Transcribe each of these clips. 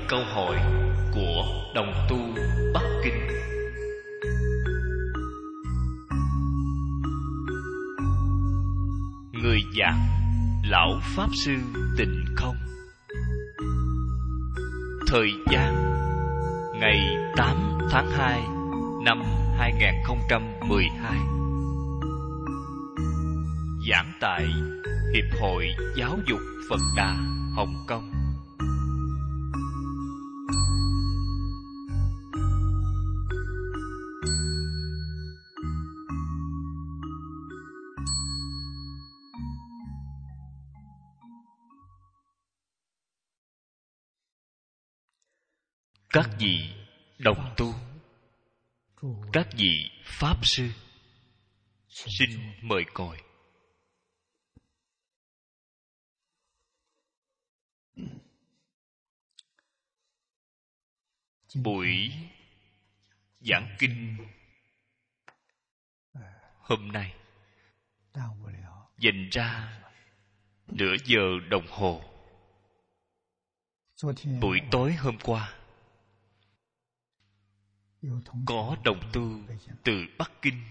câu hỏi của đồng tu Bắc Kinh. Người giảng Lão Pháp Sư Tịnh Không. Thời gian ngày 8 tháng 2 năm 2012. Giảng tại Hiệp hội Giáo dục Phật Đà, Hồng Kông. Các vị đồng tu, các vị Pháp Sư, xin mời ngồi. Buổi giảng kinh hôm nay dành ra nửa giờ đồng hồ. Buổi tối hôm qua có đồng tu từ Bắc Kinh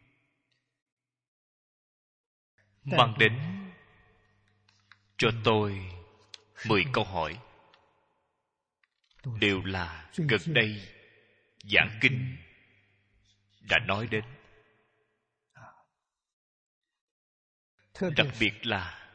mang đến cho tôi 10 câu hỏi, đều là gần đây giảng kinh đã nói đến. Đặc biệt là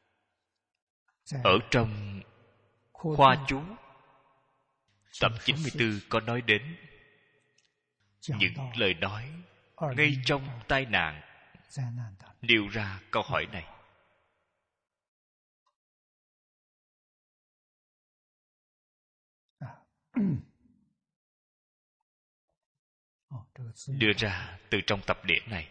ở trong khoa chú tập 94 có nói đến những lời nói ngay trong tai nạn nêu ra câu hỏi này. Đưa ra từ trong tập điển này.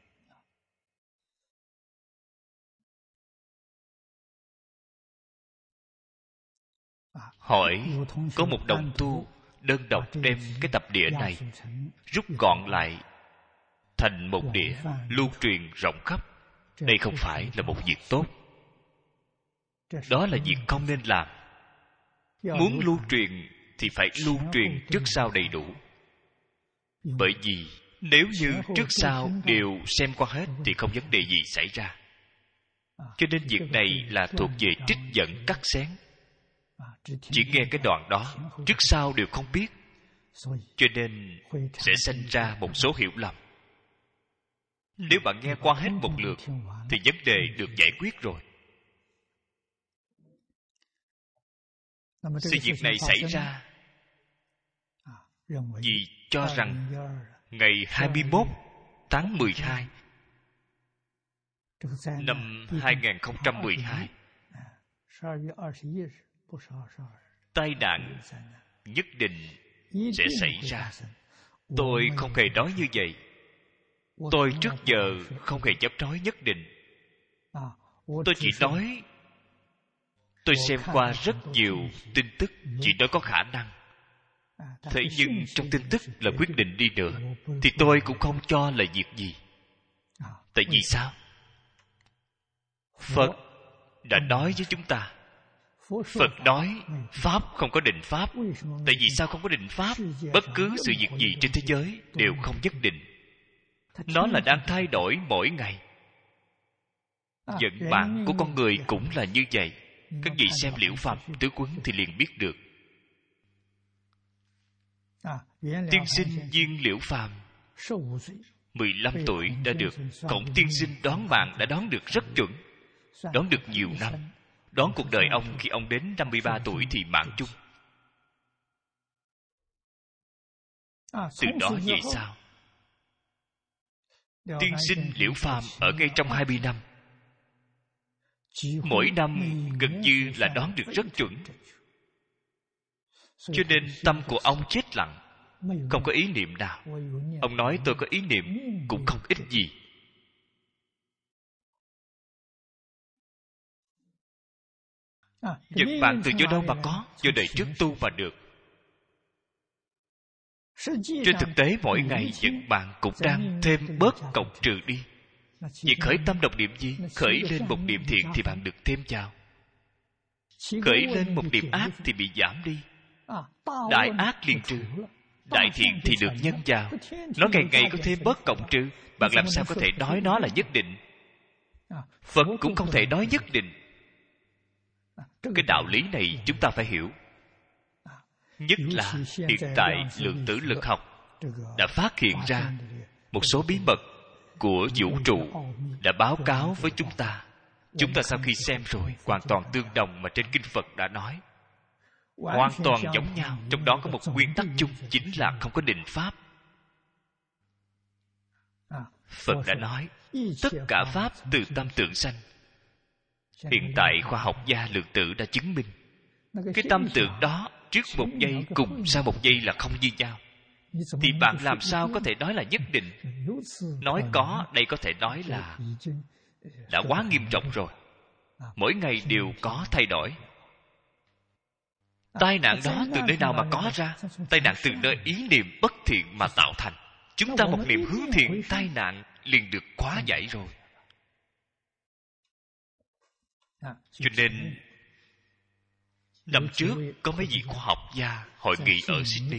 Hỏi có một đồng tu đơn độc đem cái tập đĩa này rút gọn lại thành một đĩa lưu truyền rộng khắp. Đây không phải là một việc tốt. Đó là việc không nên làm. Muốn lưu truyền thì phải lưu truyền trước sau đầy đủ. Bởi vì nếu như trước sau đều xem qua hết thì không vấn đề gì xảy ra. Cho nên việc này là thuộc về trích dẫn cắt xén. Chỉ nghe cái đoạn đó, trước sau đều không biết, cho nên sẽ sinh ra một số hiểu lầm. Nếu bạn nghe qua hết một lượt thì vấn đề được giải quyết rồi. Sự việc này xảy ra vì cho rằng ngày 21 tháng 12 năm 2012 tai nạn nhất định sẽ xảy ra. Tôi không hề nói như vậy. Tôi trước giờ không hề chấp nói nhất định. Tôi chỉ nói tôi xem qua rất nhiều tin tức, chỉ nói có khả năng. Thế nhưng trong tin tức là quyết định đi nữa thì tôi cũng không cho là việc gì. Tại vì sao? Phật đã nói với chúng ta. Phật nói Pháp không có định Pháp. Tại vì sao không có định Pháp? Bất cứ sự việc gì trên thế giới đều không nhất định. Nó là đang thay đổi mỗi ngày. Vận mạng của con người cũng là như vậy. Các vị xem Liễu Phàm tứ quấn thì liền biết được. Tiên sinh Viên Liễu Phàm 15 tuổi đã được Cộng tiên sinh đoán mạng đã đoán được rất chuẩn. Đoán được nhiều năm. Đoán cuộc đời ông khi ông đến 53 tuổi thì mạng chung. Từ đó về sau, tiên sinh Liễu Phàm ở ngay trong 20 năm. Mỗi năm gần như là đoán được rất chuẩn. Cho nên tâm của ông chết lặng, không có ý niệm nào. Ông nói tôi có ý niệm cũng không ích gì. Vật bạn từ do đâu mà có? Do đời trước tu mà được. Trên thực tế mỗi ngày vật bạn cũng đang thêm bớt cộng trừ đi. Việc khởi tâm độc niệm gì? Khởi lên một niệm thiện thì bạn được thêm vào. Khởi lên một niệm ác thì bị giảm đi. Đại ác liền trừ, đại thiện thì được nhân vào. Nó ngày ngày có thêm bớt cộng trừ. Bạn làm sao có thể nói nó là nhất định? Phật cũng không thể nói nhất định. Cái đạo lý này chúng ta phải hiểu. Nhất là hiện tại lượng tử lực học đã phát hiện ra một số bí mật của vũ trụ, đã báo cáo với chúng ta. Chúng ta sau khi xem rồi, hoàn toàn tương đồng mà trên kinh Phật đã nói, hoàn toàn giống nhau. Trong đó có một nguyên tắc chung, chính là không có định pháp. Phật đã nói tất cả pháp từ tâm tưởng sanh. Hiện tại khoa học gia lượng tử đã chứng minh cái tâm tưởng đó trước một giây cùng sau một giây là không như nhau. Thì bạn làm sao có thể nói là nhất định? Nói có, đây có thể nói là đã quá nghiêm trọng rồi. Mỗi ngày đều có thay đổi. Tai nạn đó từ nơi nào mà có ra? Tai nạn từ nơi ý niệm bất thiện mà tạo thành. Chúng ta một niệm hướng thiện, tai nạn liền được hóa giải rồi. Cho nên năm trước có mấy vị khoa học gia hội nghị ở Sydney.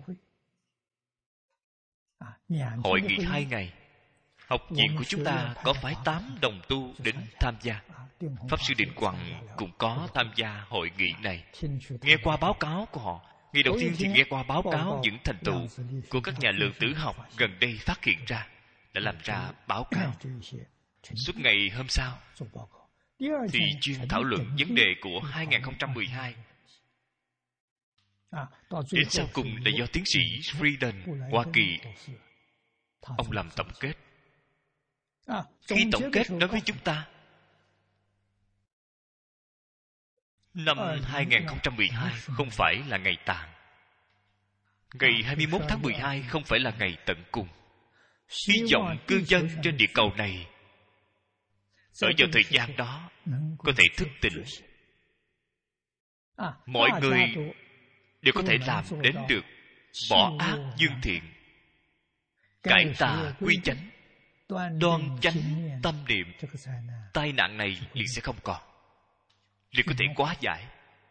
Hội nghị 2 ngày. Học viện của chúng ta có phái 8 đồng tu đến tham gia. Pháp sư Định Quằng cũng có tham gia hội nghị này. Nghe qua báo cáo của họ. Ngày đầu tiên thì nghe qua báo cáo những thành tựu của các nhà lượng tử học gần đây phát hiện ra, đã làm ra báo cáo. Suốt ngày hôm sau thì chuyên thảo luận vấn đề của 2012. Đến sau cùng là do tiến sĩ Frieden, Hoa Kỳ, ông làm tổng kết. Khi tổng kết nói với chúng ta, năm 2012 không phải là ngày tàn. Ngày 21 tháng 12 không phải là ngày tận cùng. Hy vọng cư dân trên địa cầu này ở vào thời gian đó có thể thức tỉnh. Mọi người đều có thể làm đến được bỏ ác dương thiện, cải tà quy chánh, đoan chánh tâm niệm. Tai nạn này liền sẽ không còn, liền có thể hóa giải.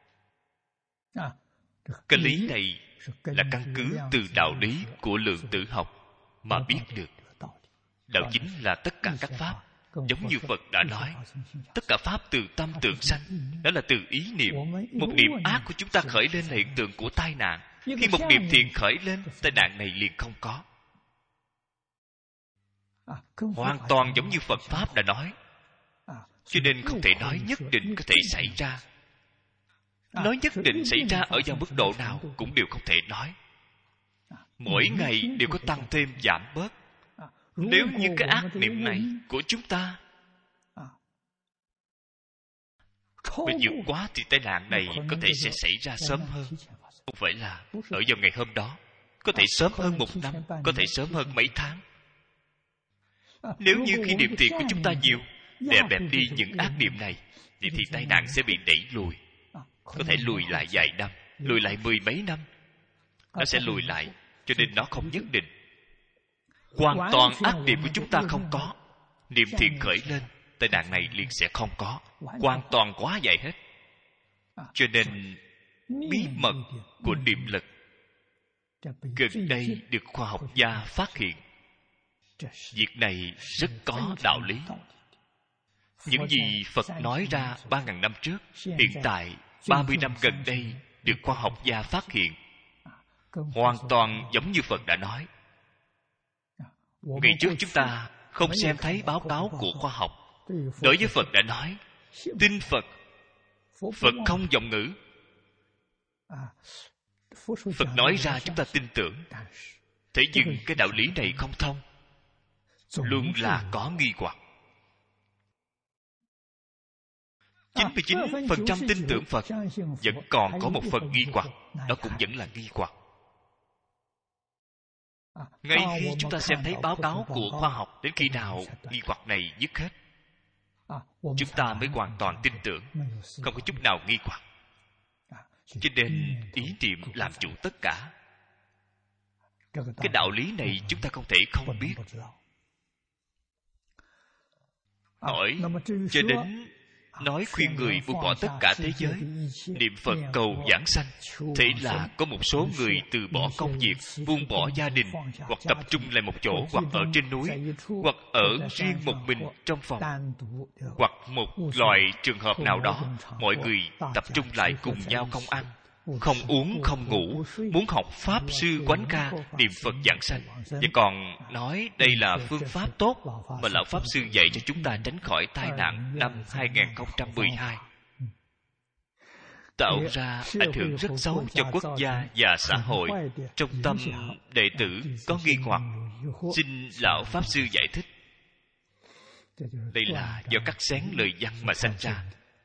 Cái lý này là căn cứ từ đạo lý của lượng tử học mà biết được. Đạo chính là tất cả các pháp, giống như Phật đã nói, tất cả pháp từ tâm tưởng sanh. Đó là từ ý niệm. Một niệm ác của chúng ta khởi lên là hiện tượng của tai nạn. Khi một niệm thiện khởi lên, tai nạn này liền không có. Hoàn toàn giống như Phật Pháp đã nói. Cho nên không thể nói nhất định có thể xảy ra. Nói nhất định xảy ra ở vào mức độ nào cũng đều không thể nói. Mỗi ngày đều có tăng thêm giảm bớt. Nếu như cái ác niệm này của chúng ta mà vượt quá, thì tai nạn này có thể sẽ xảy ra sớm hơn. Không phải là ở vào ngày hôm đó. Có thể sớm hơn 1 năm, có thể sớm hơn mấy tháng. Nếu như khi niệm thiện của chúng ta nhiều, đè bẹp đi những ác niệm này, vậy thì tai nạn sẽ bị đẩy lùi. Có thể lùi lại vài năm, lùi lại 10 mấy năm. Nó sẽ lùi lại, cho nên nó không nhất định. Hoàn toàn ác niệm của chúng ta không có, niệm thiện khởi lên, tai nạn này liền sẽ không có. Hoàn toàn hóa giải hết. Cho nên bí mật của niệm lực gần đây được khoa học gia phát hiện. Việc này rất có đạo lý. Những gì Phật nói ra 3.000 năm trước, hiện tại 30 năm gần đây được khoa học gia phát hiện, hoàn toàn giống như Phật đã nói. Ngày trước chúng ta không xem thấy báo cáo của khoa học. Đối với Phật đã nói, tin Phật. Phật không vọng ngữ. Phật nói ra chúng ta tin tưởng. Thế nhưng cái đạo lý này không thông, luôn là có nghi hoặc. 99% tin tưởng Phật, vẫn còn có một phần nghi hoặc. Đó cũng vẫn là nghi hoặc. Ngay khi chúng ta xem thấy báo cáo của khoa học, đến khi nào nghi hoặc này dứt hết, chúng ta mới hoàn toàn tin tưởng, không có chút nào nghi hoặc. Cho nên ý niệm làm chủ tất cả. Cái đạo lý này chúng ta không thể không biết. Hỏi cho đến nói khuyên người buông bỏ tất cả thế giới, niệm Phật cầu giảng sanh. Thế là có một số người từ bỏ công việc, buông bỏ gia đình, hoặc tập trung lại một chỗ, hoặc ở trên núi, hoặc ở riêng một mình trong phòng, hoặc một loại trường hợp nào đó, mọi người tập trung lại cùng nhau không ăn, không uống, không ngủ, muốn học Pháp Sư Quán Ca niệm Phật giảng sanh, và còn nói đây là phương pháp tốt mà Lão Pháp Sư dạy cho chúng ta tránh khỏi tai nạn năm 2012, tạo ra ảnh hưởng rất xấu cho quốc gia và xã hội. Trong tâm đệ tử có nghi hoặc, xin Lão Pháp Sư giải thích. Đây là do cắt xén lời văn mà sanh ra.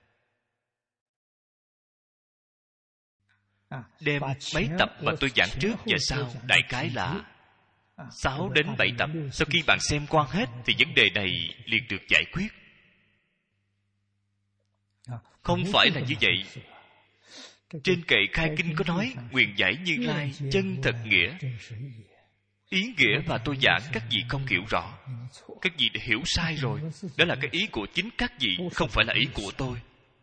Đem mấy tập mà tôi giảng trước và sau, đại khái là 6 đến 7 tập. Sau khi bạn xem qua hết thì vấn đề này liền được giải quyết. Không phải là như vậy. Trên kệ khai kinh có nói nguyện giải Như Lai chân thật nghĩa. Ý nghĩa mà tôi giảng các vị không hiểu rõ, các vị đã hiểu sai rồi. Đó là cái ý của chính các vị, không phải là ý của tôi.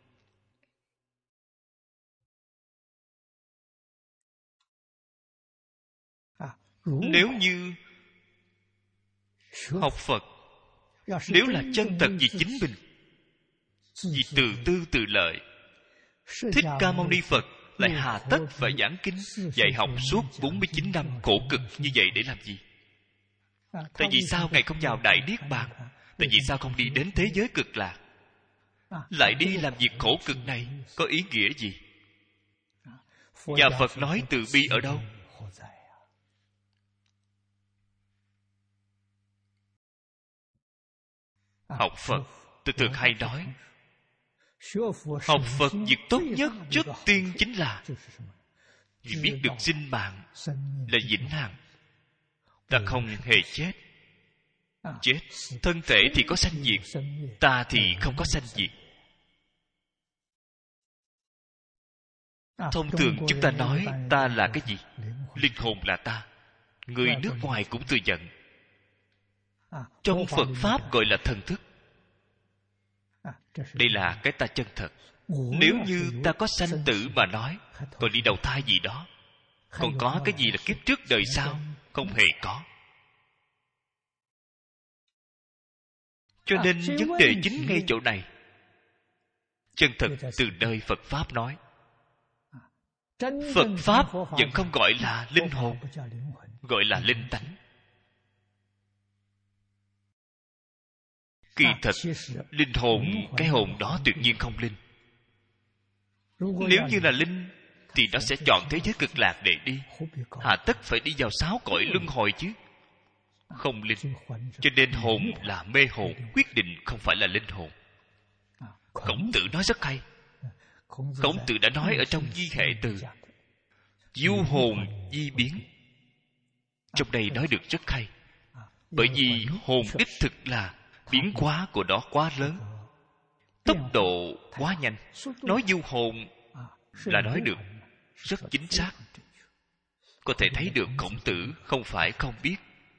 Nếu như học Phật, nếu là chân thật vì chính mình, vì từ tư tự lợi, Thích Ca Mâu Ni Phật lại hà tất phải giảng kinh dạy học suốt 49 năm khổ cực như vậy để làm gì? Tại vì sao Ngài không vào Đại Niết Bàn? Tại vì sao không đi đến thế giới cực lạc? Lại đi làm việc khổ cực này có ý nghĩa gì? Và Phật nói từ bi ở đâu? Học Phật, tôi thường hay nói, học Phật việc tốt nhất trước tiên chính là vì biết được sinh mạng là vĩnh hằng. Ta không hề chết. Chết, thân thể thì có sanh diệt, ta thì không có sanh diệt. Thông thường chúng ta nói ta là cái gì? Linh hồn là ta. Người nước ngoài cũng thừa nhận. Trong Phật Pháp gọi là thần thức. Đây là cái ta chân thật. Nếu như ta có sanh tử mà nói, còn đi đầu thai gì đó, còn có cái gì là kiếp trước đời sau? Không hề có. Cho nên vấn đề chính ngay chỗ này. Chân thật từ nơi Phật Pháp nói. Phật Pháp vẫn không gọi là linh hồn, gọi là linh tánh. Kỳ thật, linh hồn, cái hồn đó tuyệt nhiên không linh. Nếu như là linh, thì nó sẽ chọn thế giới cực lạc để đi. Hà tất phải đi vào 6 cõi luân hồi chứ. Không linh. Cho nên hồn là mê hồn, quyết định không phải là linh hồn. Khổng Tử nói rất hay. Khổng Tử đã nói ở trong Di Hệ Từ, du hồn di biến. Trong đây nói được rất hay. Bởi vì hồn đích thực là biến hóa của nó quá lớn, tốc độ quá nhanh. Nói du hồn là nói được rất chính xác. Có thể thấy được Khổng Tử không phải không biết.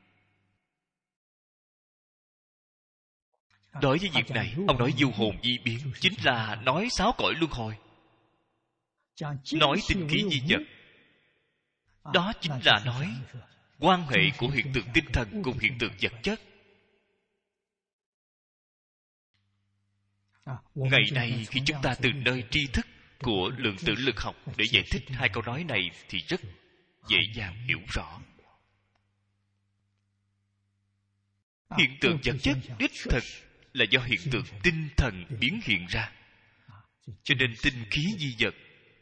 Đối với việc này, ông nói du hồn di biến chính là nói 6 cõi luân hồi, nói tinh khí di vật. Đó chính là nói quan hệ của hiện tượng tinh thần cùng hiện tượng vật chất. Ngày nay khi chúng ta từ nơi tri thức của lượng tử lực học để giải thích hai câu nói này thì rất dễ dàng hiểu rõ. Hiện tượng vật chất đích thực là do hiện tượng tinh thần biến hiện ra. Cho nên tinh khí di vật,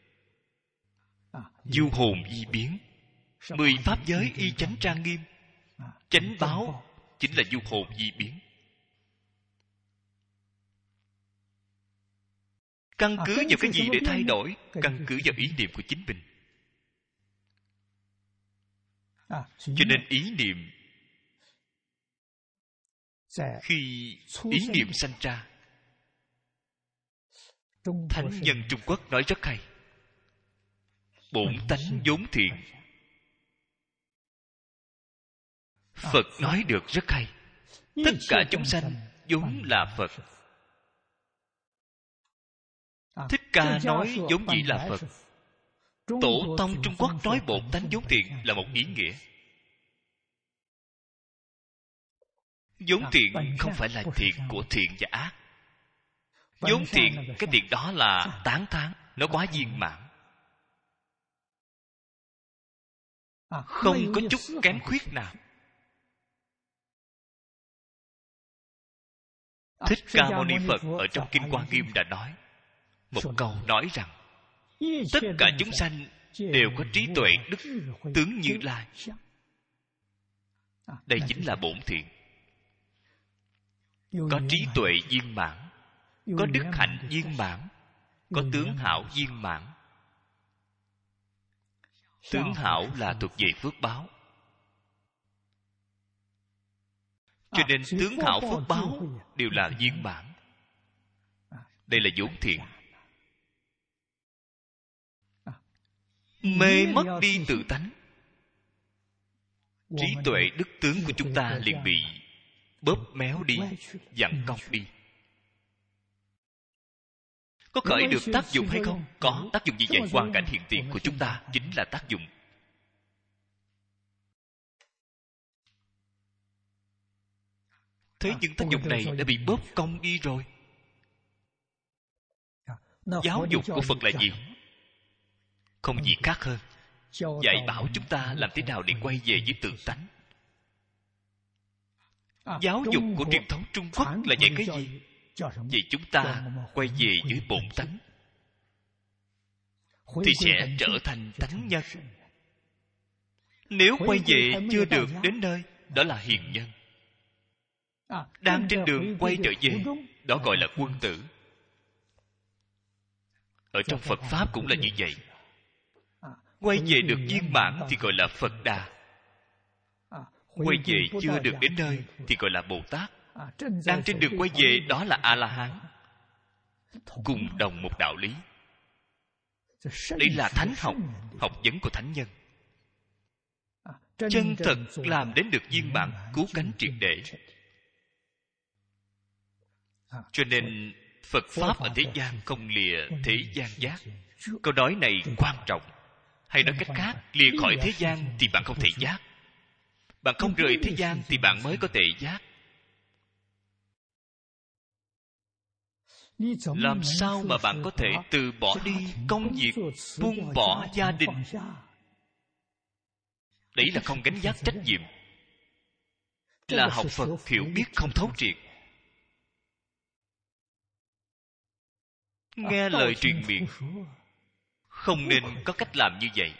du hồn di biến. 10 pháp giới y chánh trang nghiêm, chánh báo chính là du hồn di biến. Căn cứ vào cái gì để thay đổi? Căn cứ vào ý niệm của chính mình. Cho nên ý niệm, khi ý niệm sanh ra, thánh nhân Trung Quốc nói rất hay. Bổn tánh vốn thiện. Phật nói được rất hay. Tất cả chúng sanh vốn là Phật. Thích Ca nói vốn dĩ là Phật. Tổ tông Trung Quốc nói Bồ Tánh vốn thiện là một ý nghĩa. Vốn thiện không phải là thiện của thiện và ác. Vốn thiện, cái thiện đó là tán thán, nó quá viên mãn, không có chút kém khuyết nào. Thích Ca Mâu Ni Phật ở trong Kinh Hoa Nghiêm đã nói một câu, nói rằng tất cả chúng sanh đều có trí tuệ đức tướng Như Lai. Đây chính là bổn thiện. Có trí tuệ viên mãn, có đức hạnh viên mãn, có tướng hảo viên mãn. Tướng hảo là thuộc về phước báo. Cho nên tướng hảo phước báo đều là viên mãn. Đây là vốn thiện. Mê mất đi tự tánh, trí tuệ đức tướng của chúng ta liền bị bóp méo đi, vặn cong đi. Có khởi được tác dụng hay không? Có tác dụng gì vậy? Hoàn cảnh hiện tiền của chúng ta chính là tác dụng. Thế nhưng tác dụng này đã bị bóp cong đi rồi. Giáo dục của Phật là gì? Không gì khác hơn dạy bảo chúng ta làm thế nào để quay về với tự tánh. Giáo dục của truyền thống Trung Quốc là dạy cái gì? Vậy chúng ta quay về với bổn tánh thì sẽ trở thành tánh nhân. Nếu quay về chưa được đến nơi, đó là hiền nhân. Đang trên đường quay trở về, đó gọi là quân tử. Ở trong Phật Pháp cũng là như vậy. Quay về được viên mãn thì gọi là Phật Đà. Quay về chưa được đến nơi thì gọi là Bồ Tát. Đang trên đường quay về, đó là A-la-hán. Cùng đồng một đạo lý. Đây là thánh học, học vấn của thánh nhân. Chân thật làm đến được viên mãn, cứu cánh triệt để. Cho nên Phật Pháp ở thế gian không lìa thế gian giác. Câu nói này quan trọng. Hay nói cách khác, lìa khỏi thế gian thì bạn không thể giác. Bạn không rời thế gian thì bạn mới có thể giác. Làm sao mà bạn có thể từ bỏ đi công việc, buông bỏ gia đình? Đấy là không gánh vác trách nhiệm, là học Phật hiểu biết không thấu triệt. Nghe lời truyền miệng, không nên có cách làm như vậy.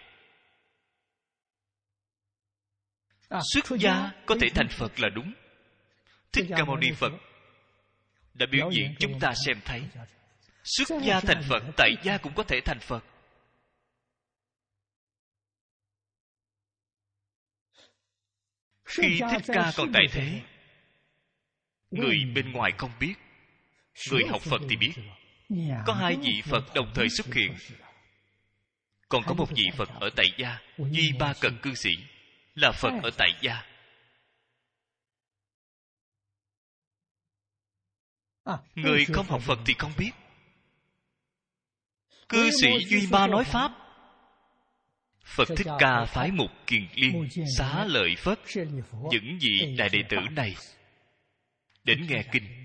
Xuất gia có thể thành Phật là đúng. Thích Ca Mâu Ni Phật đã biểu diễn chúng ta xem thấy. Xuất gia thành Phật, tại gia cũng có thể thành Phật. Khi Thích Ca còn tại thế, người bên ngoài không biết, người học Phật thì biết. Có hai vị Phật đồng thời xuất hiện. Còn có một vị Phật ở tại gia, Duy Ba Cận Cư Sĩ, là Phật ở tại gia. Người không học Phật thì không biết. Cư sĩ Duy Ma nói Pháp. Phật Thích Ca phái Mục Kiền Liên xá lợi Phất những vị đại đệ tử này đến nghe kinh,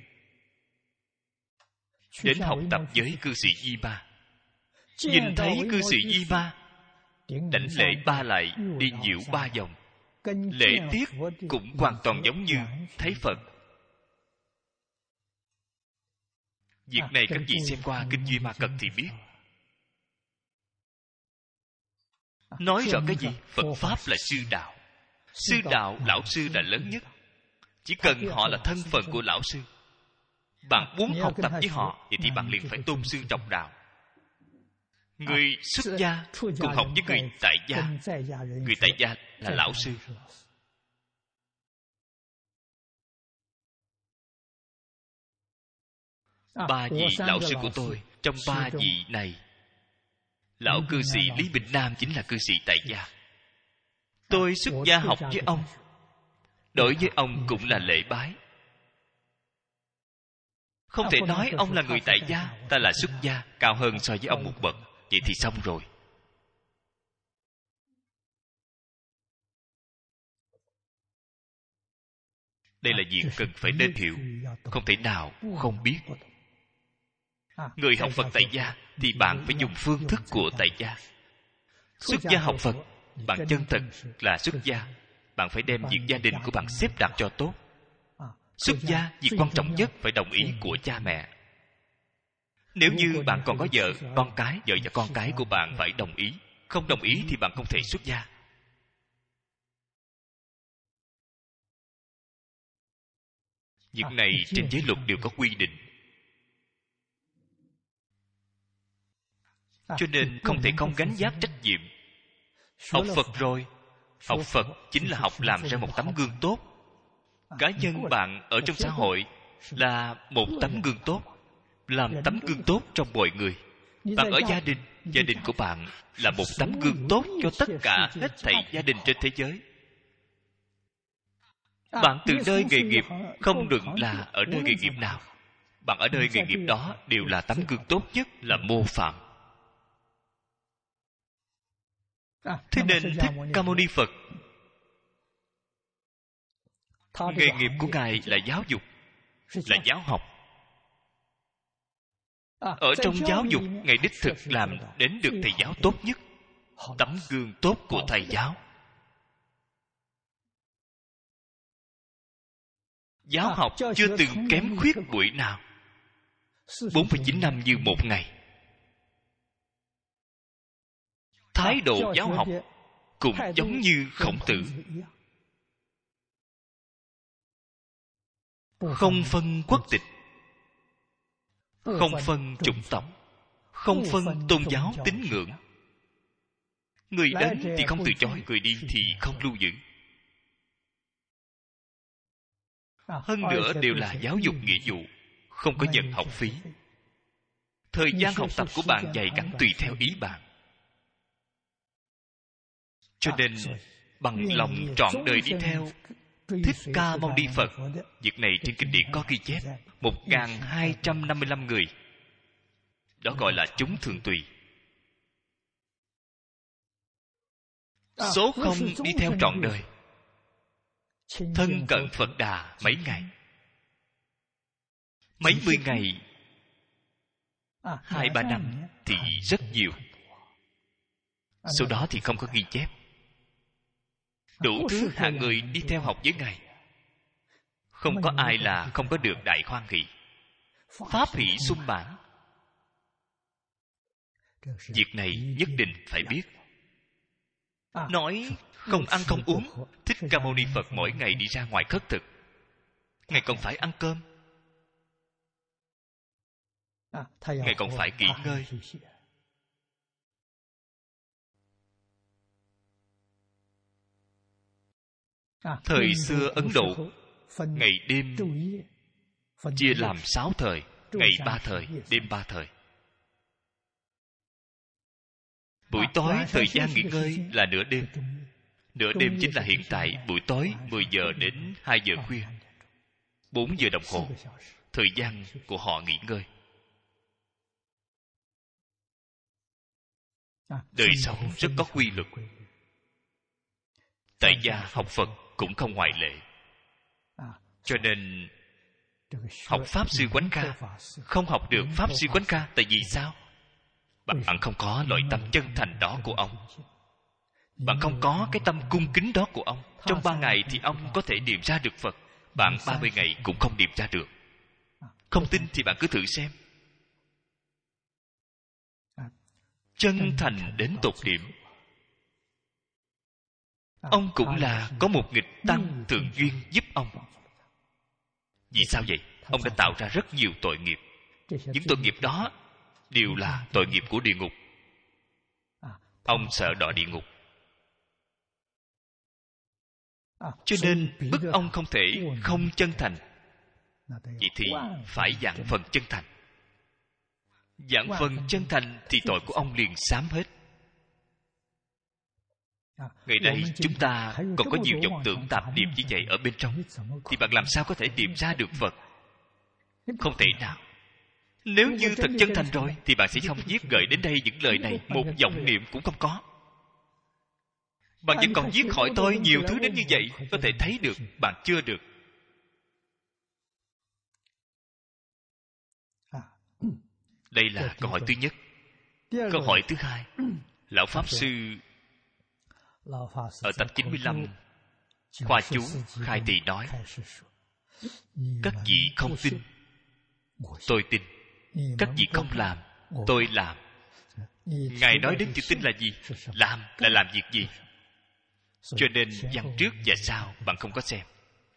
đến học tập với cư sĩ Duy Ma. Nhìn thấy cư sĩ Duy Ma, đảnh lễ ba lạy, đi nhiễu ba vòng. Lễ tiết cũng hoàn toàn giống như thấy Phật. Việc này các vị xem qua kinh Duy Ma Cật thì biết. Nói rõ cái gì? Phật Pháp là sư đạo. Sư đạo, lão sư là lớn nhất. Chỉ cần họ là thân phận của lão sư, bạn muốn học tập với họ, vậy thì bạn liền phải tôn sư trọng đạo. Người xuất gia cùng học với người tại gia. Người tại gia là lão sư. Ba vị lão sư của tôi, trong ba vị này, lão cư sĩ Lý Bình Nam chính là cư sĩ tại gia. Tôi xuất gia học với ông, đối với ông cũng là lễ bái, Không thể nói ông là người tại gia, ta là xuất gia, cao hơn so với ông một bậc. Vậy thì xong rồi. Đây là việc cần phải nên hiểu, không thể nào không biết. Người học Phật tại gia thì bạn phải dùng phương thức của tại gia. Xuất gia học Phật, bạn chân thật là xuất gia, bạn phải đem việc gia đình của bạn xếp đặt cho tốt. Xuất gia, việc quan trọng nhất phải đồng ý của cha mẹ. Nếu như bạn còn có vợ, con cái, vợ và con cái của bạn phải đồng ý. Không đồng ý thì bạn không thể xuất gia. Việc này trên giới luật đều có quy định. Cho nên không thể không gánh vác trách nhiệm. Học Phật rồi, học Phật chính là học làm ra một tấm gương tốt. Cá nhân bạn ở trong xã hội là một tấm gương tốt, làm tấm gương tốt trong mọi người. Bạn ở gia đình của bạn là một tấm gương tốt cho tất cả hết thảy gia đình trên thế giới. Bạn từ nơi nghề nghiệp, không luận là ở nơi nghề nghiệp nào, bạn ở nơi nghề nghiệp đó đều là tấm gương tốt nhất, là mô phạm. Thế nên Thích Ca Mâu Ni Phật, nghề nghiệp của Ngài là giáo dục, là giáo học. Ở trong giáo dục, Ngài đích thực làm đến được thầy giáo tốt nhất, tấm gương tốt của thầy giáo. Giáo học chưa từng kém khuyết buổi nào. 4,9 năm như một ngày. Thái độ giáo học cũng giống như Khổng Tử, không phân quốc tịch, không phân chủng tộc, không phân tôn giáo tín ngưỡng. Người đến thì không từ chối, người đi thì không lưu giữ. Hơn nữa đều là giáo dục nghĩa vụ, không có nhận học phí. Thời gian học tập của bạn dày ngắn tùy theo ý bạn. Cho nên bằng lòng trọn đời đi theo Thích Ca Mâu Ni Phật. Việc này trên kinh điển có ghi chép 1.255 người. Đó gọi là chúng thường tùy. Số không đi theo trọn đời. Thân cận Phật Đà mấy ngày, mấy mươi ngày, 2-3 năm thì rất nhiều. Số đó thì không có ghi chép. Đủ thứ hạng người đi theo học với Ngài. Không có ai là không có được đại hoan hỷ, pháp hỷ sung mãn. Việc này nhất định phải biết. Nói không ăn không uống, Thích Ca Mâu Ni Phật mỗi ngày đi ra ngoài khất thực. Ngài còn phải ăn cơm, Ngài còn phải nghỉ ngơi. Thời xưa Ấn Độ, ngày đêm chia làm 6 thời, ngày 3 thời, đêm 3 thời. Buổi tối thời gian nghỉ ngơi là nửa đêm. Nửa đêm chính là hiện tại, buổi tối 10 giờ đến 2 giờ khuya, 4 giờ đồng hồ. Thời gian của họ nghỉ ngơi. Đời sống rất có quy luật. Tại gia học Phật cũng không ngoại lệ. Cho nên học Pháp Sư Quánh Kha không học được Pháp Sư Quánh Kha. Tại vì sao? Bạn không có loại tâm chân thành đó của ông. Bạn không có cái tâm cung kính đó của ông. Trong 3 ngày thì ông có thể niệm ra được Phật, bạn 30 ngày cũng không niệm ra được. Không tin thì bạn cứ thử xem. Chân thành đến tột điểm. Ông cũng là có một nghịch tăng thượng duyên giúp ông. Vì sao vậy? Ông đã tạo ra rất nhiều tội nghiệp. Những tội nghiệp đó đều là tội nghiệp của địa ngục. Ông sợ đọa địa ngục, cho nên bức ông không thể không chân thành. Vậy thì phải vạn phần chân thành. Vạn phần chân thành thì tội của ông liền xám hết. Ngày nay chúng ta còn có nhiều vọng tưởng tạp niệm như vậy ở bên trong, thì bạn làm sao có thể tìm ra được Phật? Không thể nào. Nếu như thật chân thành rồi thì bạn sẽ không viết gợi đến đây những lời này, một vọng niệm cũng không có. Bạn vẫn còn viết hỏi tôi nhiều thứ đến như vậy, có thể thấy được bạn chưa được. Đây là câu hỏi thứ nhất. Câu hỏi thứ hai, Lão Pháp Sư ở tập 95 khoa chú khai thị nói: các vị không tin, tôi tin. Các vị không làm, tôi làm. Ngài nói đến chữ tin là gì? Làm là làm việc gì? Cho nên văn trước và sau bạn không có xem.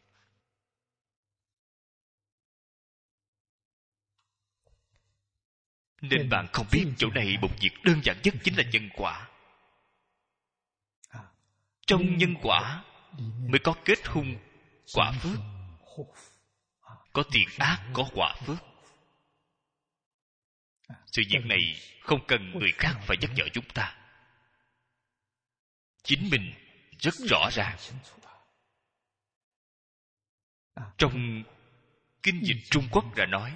Nên bạn không biết chỗ này một việc đơn giản nhất chính là nhân quả. Trong nhân quả mới có kết hung quả phước. Có tiền ác, có quả phước. Sự việc này không cần người khác phải nhắc nhở chúng ta. Chính mình rất rõ ràng. Trong kinh dịch Trung Quốc đã nói: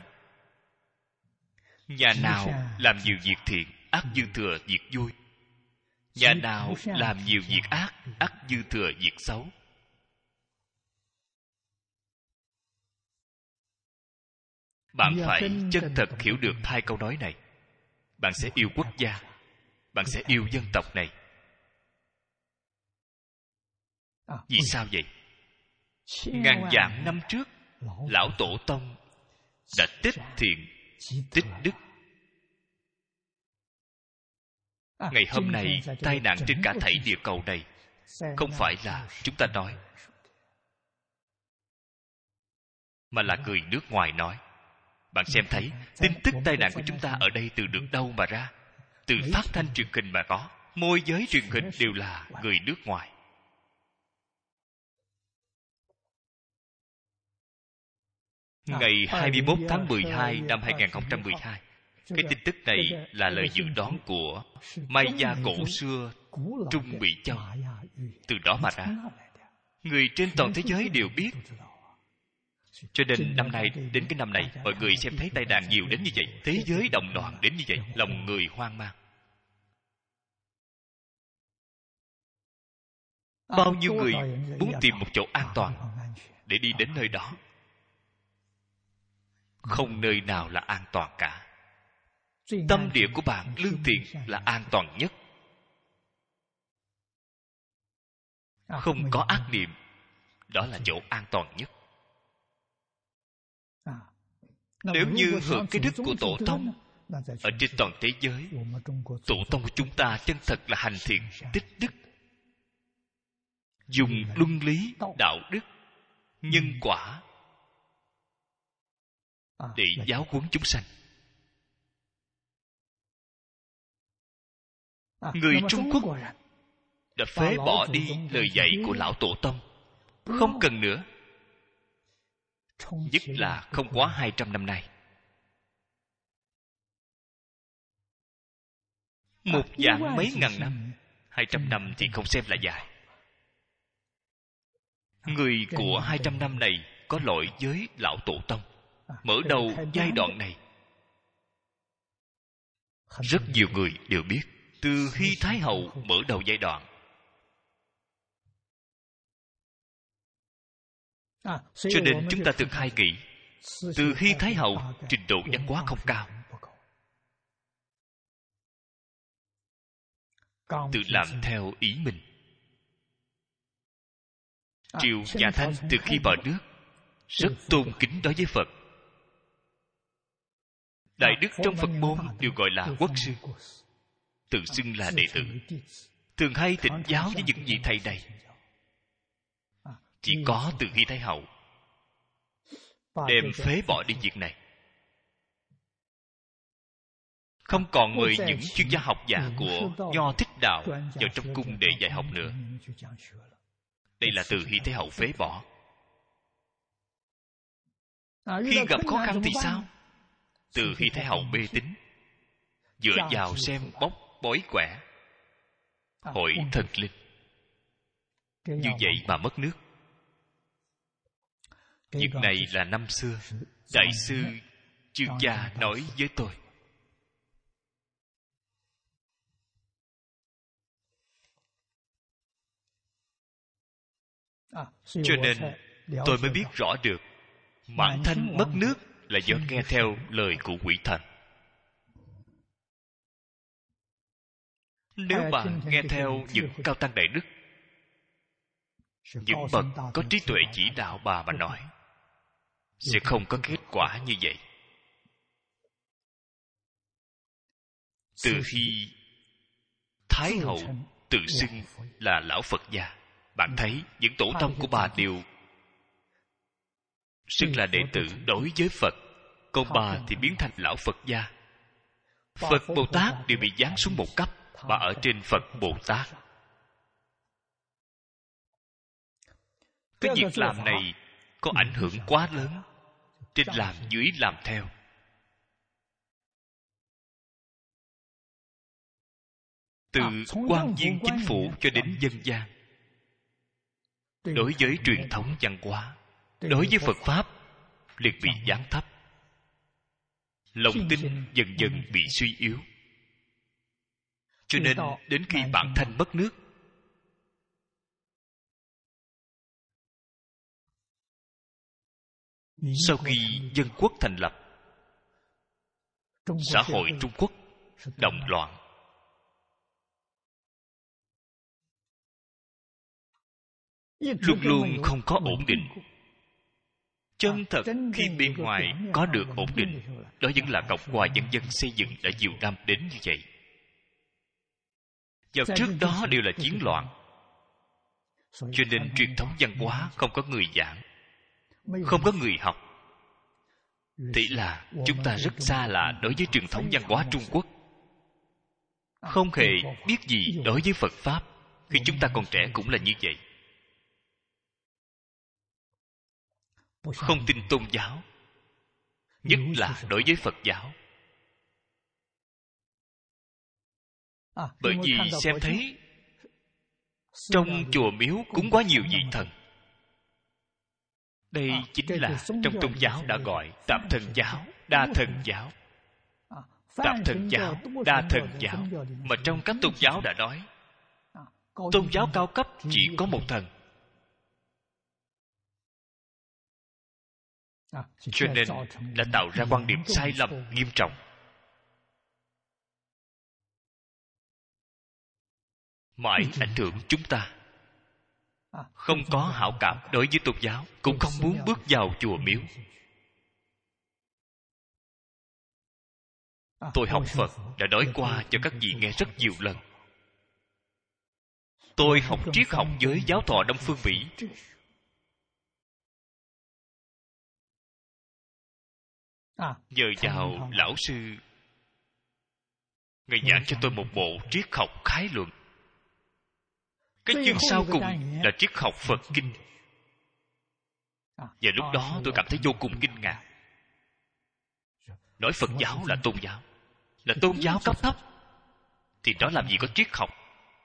nhà nào làm nhiều việc thiện, ắt dư thừa việc vui. Nhà nào làm nhiều việc ác, ắt dư thừa việc xấu. Bạn phải chân thật hiểu được hai câu nói này. Bạn sẽ yêu quốc gia, bạn sẽ yêu dân tộc này. Vì sao vậy? Ngàn vạn năm trước, Lão Tổ Tông đã tích thiện, tích đức. Ngày hôm nay, tai nạn trên cả thảy địa cầu này không phải là chúng ta nói, mà là người nước ngoài nói. Bạn xem thấy tin tức tai nạn của chúng ta ở đây từ được đâu mà ra? Từ phát thanh truyền hình mà có. Môi giới truyền hình đều là người nước ngoài. Ngày 21 tháng 12 năm 2012, cái tin tức này là lời dự đoán của Maya cổ xưa Trung Mỹ Châu. Từ đó mà ra. Người trên toàn thế giới đều biết. Cho nên năm nay, đến cái năm này, mọi người xem thấy tai nạn nhiều đến như vậy, thế giới động loạn đến như vậy, lòng người hoang mang. Bao nhiêu người muốn tìm một chỗ an toàn để đi đến nơi đó. Không nơi nào là an toàn cả. Tâm địa của bạn lương thiện là an toàn nhất. Không có ác niệm, đó là chỗ an toàn nhất. Nếu như hưởng cái đức của Tổ Tông, ở trên toàn thế giới, Tổ Tông của chúng ta chân thật là hành thiện, tích đức, dùng luân lý, đạo đức, nhân quả để giáo huấn chúng sanh. Người Trung Quốc đã phế bỏ đi lời dạy của Lão Tổ Tông. Không cần nữa. Nhất là không quá 200 năm nay. Một vạn mấy ngàn năm, 200 năm thì không xem là dài. Người của 200 năm này có lỗi với Lão Tổ Tông. Mở đầu giai đoạn này, rất nhiều người đều biết. Từ Hy Thái Hậu mở đầu giai đoạn, cho nên chúng ta thường hay nghĩ từ Hy Thái Hậu trình độ văn hóa không cao, tự làm theo ý mình. Triều Nhà Thanh từ khi vào nước rất tôn kính đối với Phật. Đại đức trong Phật môn đều gọi là quốc sư, tự xưng là đệ tử, thường hay thỉnh giáo với những vị thầy này. Chỉ có từ Hy Thái Hậu đem phế bỏ đi việc này, không còn mời những chuyên gia học giả của Nho Thích Đạo vào trong cung để dạy học nữa. Đây là từ Hy Thái Hậu phế bỏ. Khi gặp khó khăn thì sao? Từ Hy Thái Hậu mê tín, dựa vào xem bói bói quẻ, hội thần linh, như vậy mà mất nước. Việc này là năm xưa Đại sư Chương gia nói với tôi. Cho nên tôi mới biết rõ được Mãn Thanh mất nước là do nghe theo lời của quỷ thần. Nếu bà nghe theo những cao tăng đại đức, những bậc có trí tuệ chỉ đạo bà mà nói, sẽ không có kết quả như vậy. Từ khi Thái hậu tự xưng là lão Phật gia, bạn thấy những tổ tông của bà đều xưng là đệ tử đối với Phật, còn bà thì biến thành lão Phật gia. Phật Bồ Tát đều bị giáng xuống một cấp, bà ở trên Phật Bồ Tát. Cái việc làm này có ảnh hưởng quá lớn, trên làm dưới làm theo. Từ quan viên chính phủ cho đến dân gian, đối với truyền thống văn hóa, đối với Phật Pháp liền bị giáng thấp. Lòng tin dần dần bị suy yếu. Cho nên đến khi Mãn Thanh mất nước, sau khi dân quốc thành lập, xã hội Trung Quốc động loạn. Luôn luôn không có ổn định. Chân thật khi bên ngoài có được ổn định, đó vẫn là Cộng hòa Nhân dân xây dựng đã nhiều năm đến như vậy. Vào trước đó đều là chiến loạn, cho nên truyền thống văn hóa không có người giảng, không có người học. Thì là chúng ta rất xa lạ đối với truyền thống văn hóa Trung Quốc, không hề biết gì đối với Phật Pháp. Khi chúng ta còn trẻ cũng là như vậy, không tin tôn giáo, nhất là đối với Phật giáo. Bởi vì xem thấy trong chùa miếu cúng quá nhiều vị thần. Đây chính là trong tôn giáo đã gọi tạp thần giáo, đa thần giáo. Tạp thần giáo, đa thần giáo, mà trong các tôn giáo đã nói tôn giáo cao cấp chỉ có một thần. Cho nên đã tạo ra quan điểm sai lầm nghiêm trọng. Mãi ảnh hưởng chúng ta, không có hảo cảm đối với tôn giáo, cũng không muốn bước vào chùa miếu. Tôi học Phật đã nói qua cho các vị nghe rất nhiều lần. Tôi học triết học với giáo thọ Đông Phương Mỹ. Nhờ vào lão sư, ngài giảng cho tôi một bộ triết học khái luận. Cái chương sau cùng là triết học Phật kinh. Và lúc đó tôi cảm thấy vô cùng kinh ngạc. Nói Phật giáo là tôn giáo cấp thấp, thì đó làm gì có triết học.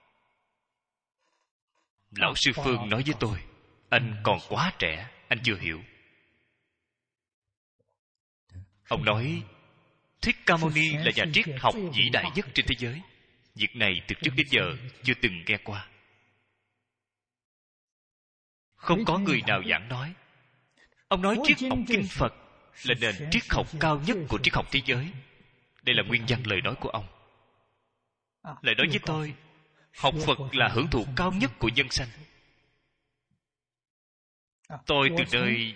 Lão sư Phương nói với tôi, anh còn quá trẻ, anh chưa hiểu. Ông nói Thích Ca Mâu Ni là nhà triết học vĩ đại nhất trên thế giới. Việc này từ trước đến giờ chưa từng nghe qua, không có người nào giảng nói. Ông nói triết học kinh Phật là nền triết học cao nhất của triết học thế giới. Đây là nguyên văn lời nói của ông. Lời nói với tôi, học Phật là hưởng thụ cao nhất của nhân sanh. Tôi từ nơi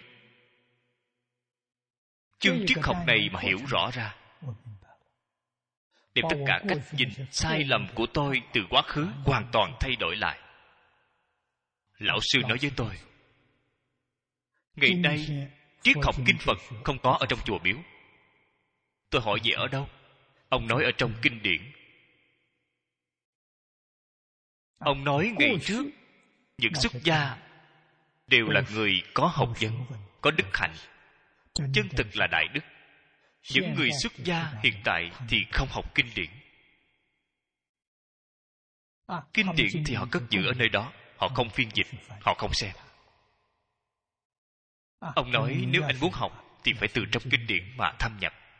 chương triết học này mà hiểu rõ ra, đem tất cả cách nhìn sai lầm của tôi từ quá khứ hoàn toàn thay đổi lại. Lão sư nói với tôi, ngày nay triết học kinh Phật không có ở trong chùa miếu. Tôi hỏi vậy ở đâu? Ông nói ở trong kinh điển. Ông nói ngày trước những xuất gia đều là người có học vấn, có đức hạnh, chân thực là đại đức. Những người xuất gia hiện tại thì không học kinh điển. Kinh điển thì họ cất giữ ở nơi đó, họ không phiên dịch, họ không xem. Ông nói nếu anh muốn học thì phải từ trong kinh điển mà thâm nhập.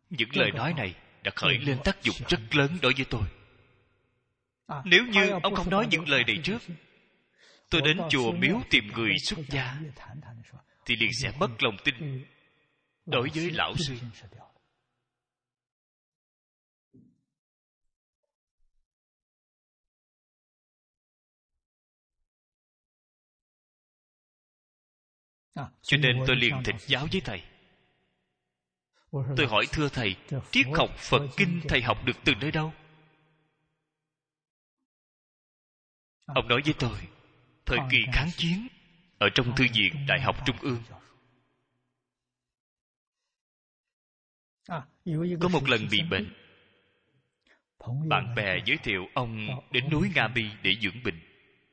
Những lời nói này đã khởi lên tác dụng rất lớn đối với tôi. Nếu như ông không nói những lời này trước, tôi đến chùa miếu tìm người xuất gia thì liền sẽ mất lòng tin đối với lão sư. Cho nên tôi liền thỉnh giáo với thầy. Tôi hỏi thưa thầy, triết học Phật kinh thầy học được từ nơi đâu? Ông nói với tôi, thời kỳ kháng chiến ở trong thư viện Đại học Trung ương. Có một lần bị bệnh, bạn bè giới thiệu ông đến núi Nga Mi để dưỡng bệnh.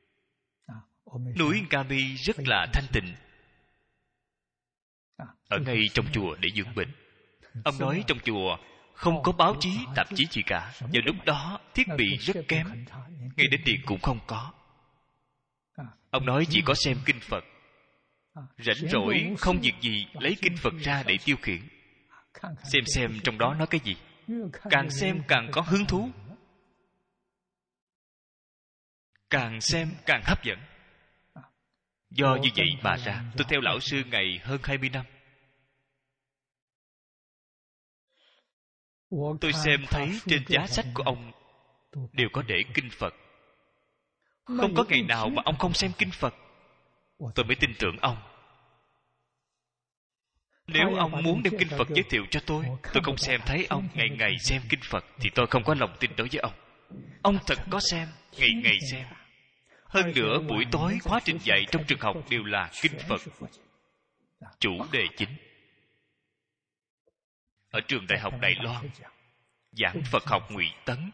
Núi Nga Mi rất là thanh tịnh, ở ngay trong chùa để dưỡng bệnh. Ông nói trong chùa không có báo chí, tạp chí gì cả. Vào lúc đó thiết bị rất kém, ngay đến điện cũng không có. Ông nói chỉ có xem kinh Phật. Rảnh rỗi không việc gì lấy kinh Phật ra để tiêu khiển, xem trong đó nói cái gì. Càng xem càng có hứng thú, càng xem càng hấp dẫn. Do như vậy mà ra, tôi theo lão sư ngày hơn 20 năm. Tôi xem thấy trên giá sách của ông đều có để kinh Phật. Không có ngày nào mà ông không xem kinh Phật. Tôi mới tin tưởng ông. Nếu ông muốn đem kinh Phật giới thiệu cho tôi không xem thấy ông ngày ngày xem kinh Phật thì tôi không có lòng tin đối với ông. Ông thật có xem, ngày ngày xem. Hơn nữa buổi tối khóa trình dạy trong trường học đều là kinh Phật, chủ đề chính. Ở trường Đại học Đài Loan giảng Phật học Ngụy Tấn,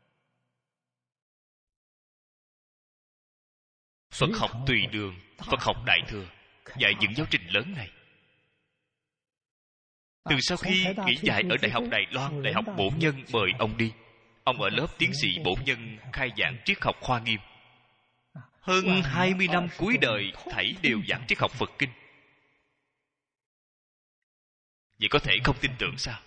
Phật học Tùy Đường, Phật học Đại Thừa, dạy những giáo trình lớn này. Từ sau khi nghỉ dạy ở Đại học Đài Loan, Đại học Bổn Nhân mời ông đi. Ông ở lớp tiến sĩ Bổn Nhân khai giảng triết học Hoa Nghiêm. Hơn 20 năm cuối đời thảy đều giảng triết học Phật kinh. Vậy có thể không tin tưởng sao?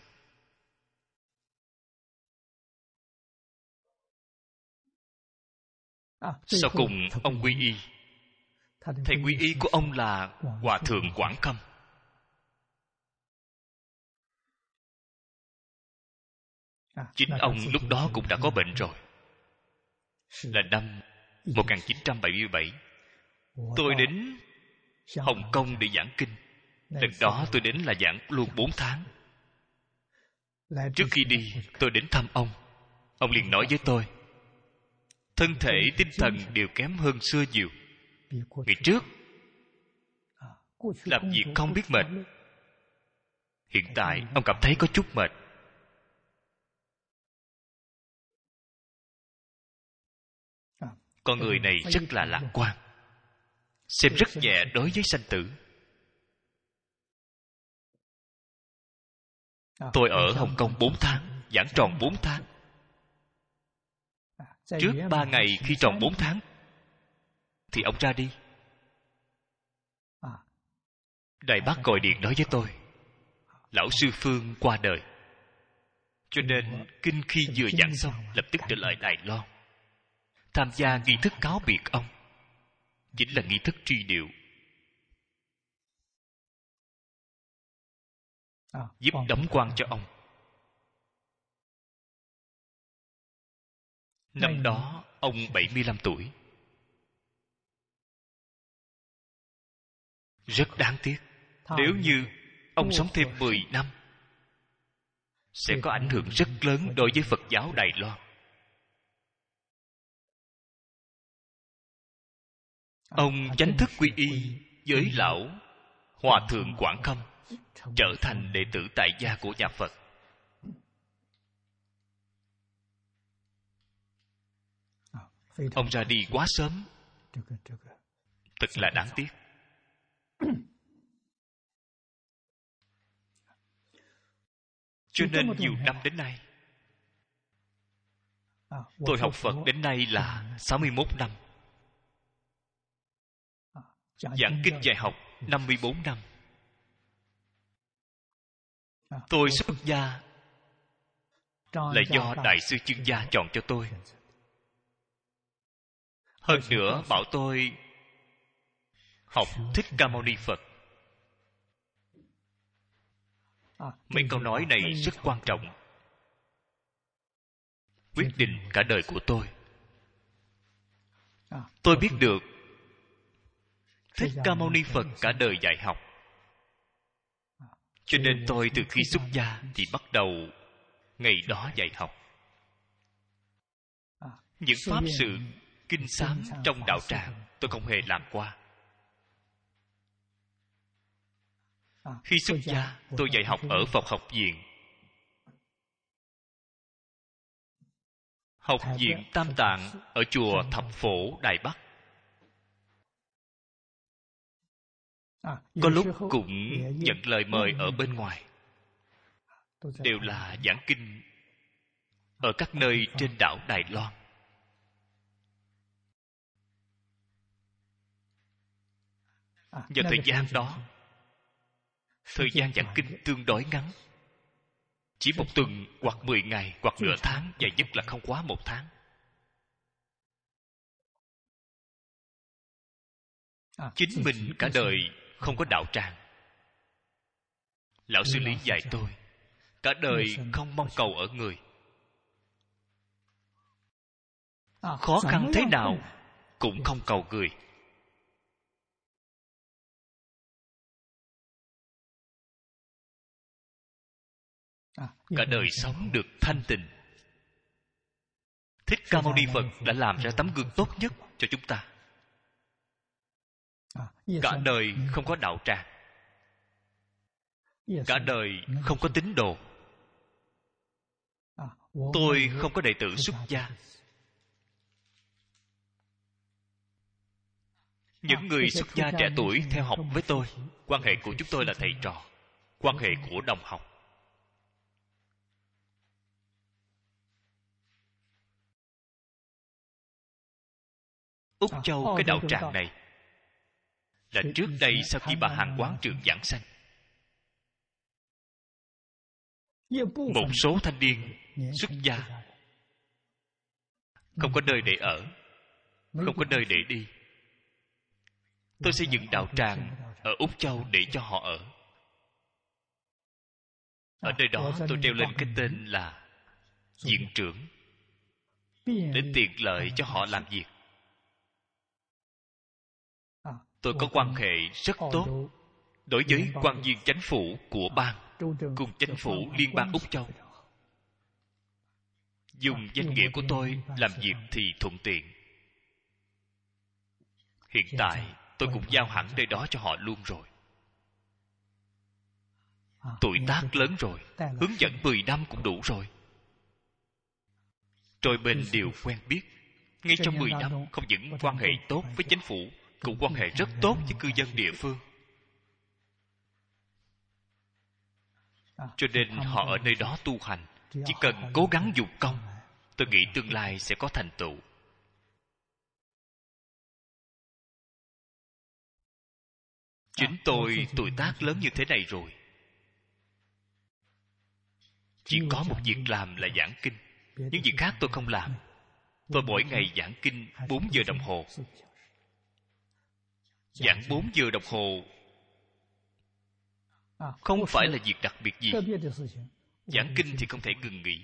Sau cùng ông quy y. Thầy quy y của ông là Hòa Thượng Quảng Khâm. Chính ông lúc đó cũng đã có bệnh rồi. Là năm 1977. Tôi đến Hồng Kông để giảng kinh. Lần đó tôi đến là giảng luôn 4 tháng. Trước khi đi tôi đến thăm ông. Ông liền nói với tôi, thân thể tinh thần đều kém hơn xưa nhiều. Ngày trước làm việc không biết mệt, hiện tại ông cảm thấy có chút mệt. Con người này rất là lạc quan, xem rất nhẹ đối với sanh tử. Tôi ở Hồng Kông 4 tháng, giảng tròn 4 tháng. Trước 3 ngày khi tròn 4 tháng thì ông ra đi. Đài Bắc gọi điện nói với tôi, lão sư Phương qua đời. Cho nên kinh khi vừa giảng xong lập tức trở lại Đài Loan, tham gia nghi thức cáo biệt ông, chính là nghi thức truy điệu, giúp đóng quan cho ông. Năm đó ông 75 tuổi. Rất đáng tiếc. Nếu như ông sống thêm 10 năm sẽ có ảnh hưởng rất lớn đối với Phật giáo Đài Loan. Ông chánh thức quy y với lão Hòa Thượng Quảng Khâm, trở thành đệ tử tại gia của nhà Phật. Ông ra đi quá sớm, thật là đáng tiếc. Cho nên nhiều năm đến nay, tôi học Phật đến nay là 61 năm, giảng kinh dạy học 54 năm. Tôi xuất gia là do Đại sư Chương Gia chọn cho tôi. Hơn nữa bảo tôi học Thích Ca Mâu Ni Phật. Mấy câu nói này rất quan trọng, quyết định cả đời của tôi. Tôi biết được Thích Ca Mâu Ni Phật cả đời dạy học, cho nên tôi từ khi xuất gia thì bắt đầu ngày đó dạy học. Những pháp sự kinh sám trong đạo tràng tôi không hề làm qua. Khi xuất gia, tôi dạy học ở Phật học viện, học viện Tam Tạng ở chùa Thập Phổ, Đài Bắc. Có lúc cũng nhận lời mời ở bên ngoài, đều là giảng kinh ở các nơi trên đảo Đài Loan. Vào thời gian đó, thời gian giảng kinh tương đối ngắn, chỉ một tuần hoặc 10 ngày hoặc nửa tháng, dài nhất là không quá 1 tháng. Chính mình cả đời không có đạo tràng. Lão sư Lý dạy tôi, cả đời không mong cầu ở người. Khó khăn thế nào cũng không cầu người. Cả đời sống được thanh tịnh. Thích Ca Mâu Ni Phật đã làm ra tấm gương tốt nhất cho chúng ta. Cả đời không có đạo tràng, cả đời không có tín đồ. Tôi không có đệ tử xuất gia. Những người xuất gia trẻ tuổi theo học với tôi, quan hệ của chúng tôi là thầy trò, quan hệ của đồng học. Úc Châu, cái đạo tràng này là trước đây sau khi bà Hàn Quán Trường giảng sanh, một số thanh niên xuất gia không có nơi để ở, không có nơi để đi. Tôi xây dựng đạo tràng ở Úc Châu để cho họ ở. Ở nơi đó tôi treo lên cái tên là viện trưởng, để tiện lợi cho họ làm việc. Tôi có quan hệ rất tốt đối với quan viên chánh phủ của bang cùng chánh phủ liên bang Úc Châu. Dùng danh nghĩa của tôi làm việc thì thuận tiện. Hiện tại tôi cũng giao hẳn nơi đó cho họ luôn rồi. Tuổi tác lớn rồi, hướng dẫn 10 năm cũng đủ rồi. Đôi bên đều quen biết. Ngay trong 10 năm không những quan hệ tốt với chính phủ, cũng quan hệ rất tốt với cư dân địa phương. Cho nên họ ở nơi đó tu hành, chỉ cần cố gắng dụng công, tôi nghĩ tương lai sẽ có thành tựu. Chính tôi tuổi tác lớn như thế này rồi, chỉ có một việc làm là giảng kinh. Những việc khác tôi không làm. Tôi mỗi ngày giảng kinh 4 giờ đồng hồ. Giảng 4 giờ đồng hồ không phải là việc đặc biệt gì. Giảng kinh thì không thể ngừng nghỉ.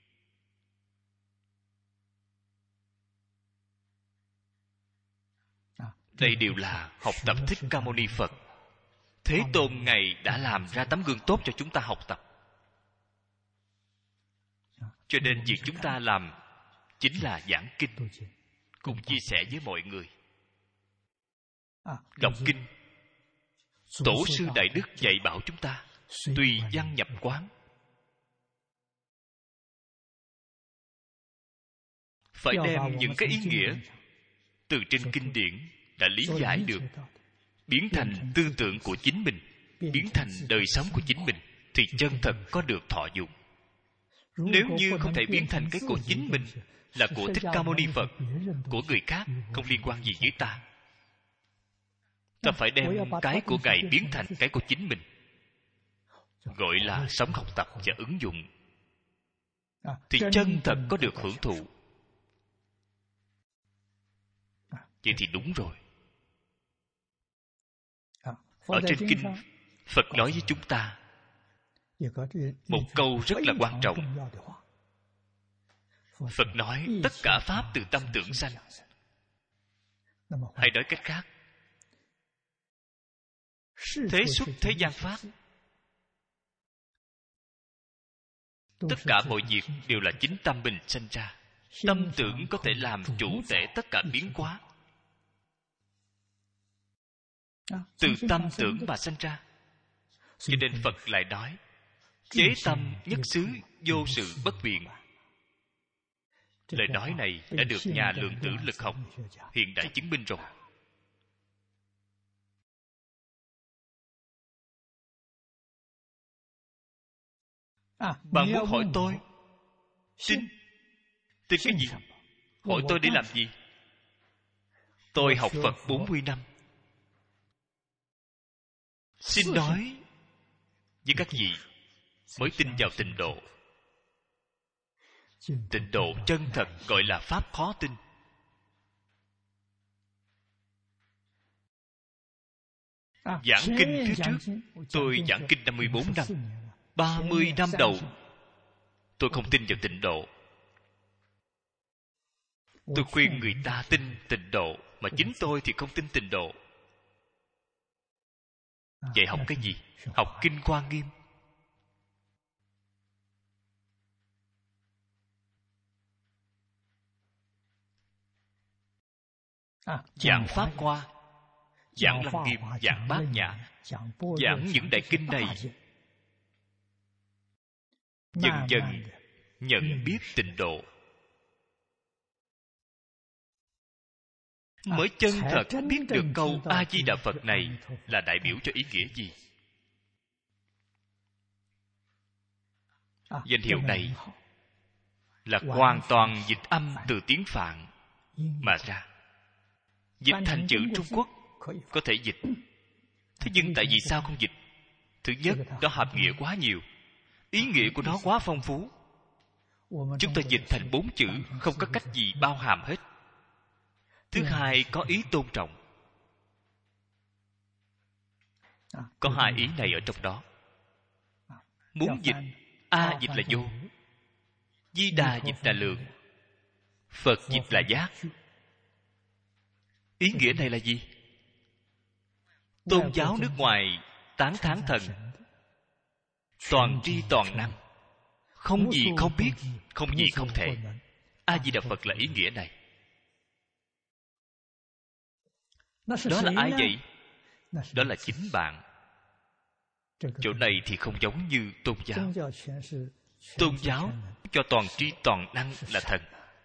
Đây đều là học tập Thích Ca Mâu Ni Phật. Thế Tôn Ngài đã làm ra tấm gương tốt cho chúng ta học tập. Cho nên việc chúng ta làm chính là giảng kinh, cùng chia sẻ với mọi người. Đọc kinh, Tổ sư Đại Đức dạy bảo chúng ta tùy văn nhập quán. Phải đem những cái ý nghĩa từ trên kinh điển đã lý giải được, biến thành tư tưởng của chính mình, biến thành đời sống của chính mình, thì chân thật có được thọ dụng. Nếu như không thể biến thành cái của chính mình, là của Thích Ca Mâu Ni Phật, của người khác không liên quan gì với ta, ta phải đem cái của Ngài biến thành cái của chính mình, gọi là sống, học tập và ứng dụng. thì chân thật có được hưởng thụ. Vậy thì đúng rồi. Ở trên kinh, Phật nói với chúng ta một câu rất là quan trọng. Phật nói tất cả pháp từ tâm tưởng sanh. Hay nói cách khác, thế xuất thế gian pháp, tất cả mọi việc đều là chính tâm mình sanh ra. Tâm tưởng có thể làm chủ tể tất cả biến hóa. Từ tâm tưởng mà sanh ra. Cho nên Phật lại nói chế tâm nhất xứ, vô sự bất biện. Lời nói này đã được nhà lượng tử lực học hiện đại chứng minh rồi. Bạn muốn hỏi tôi tin cái gì? Hỏi tôi để làm gì? Tôi học Phật 40 năm. Xin nói với các vị mới tin vào tịnh độ. Tịnh độ chân thật gọi là pháp khó tin. Giảng kinh phía trước, tôi giảng kinh 54 năm. 30 năm đầu tôi không tin vào tịnh độ. Tôi khuyên người ta tin tịnh độ, mà chính tôi thì không tin tịnh độ. Vậy học cái gì? Học kinh Hoa Nghiêm. Giảng Pháp Hoa, giảng Lăng Nghiêm, giảng Bát Nhã, giảng những đại kinh này, dần dần nhận biết tịnh độ, mới chân thật biết được câu A Di Đà Phật này là đại biểu cho ý nghĩa gì. Danh hiệu này là hoàn toàn dịch âm từ tiếng Phạn mà ra. Dịch thành chữ Trung Quốc có thể dịch. Thế nhưng tại vì sao không dịch? Thứ nhất, nó hàm nghĩa quá nhiều, ý nghĩa của nó quá phong phú. Chúng ta dịch thành 4 chữ không có cách gì bao hàm hết. Thứ hai, có ý tôn trọng. Có hai ý này ở trong đó. Muốn dịch, A dịch là vô, Di Đà dịch là lượng, Phật dịch là giác. Ý nghĩa này là gì? Tôn giáo nước ngoài tán thán thần, toàn tri toàn năng, không gì không biết, không gì không thể. A Di Đà Phật là ý nghĩa này. Đó là ai vậy? Đó là chính bạn. Chỗ này thì không giống như tôn giáo. Tôn giáo cho toàn tri toàn năng là thần.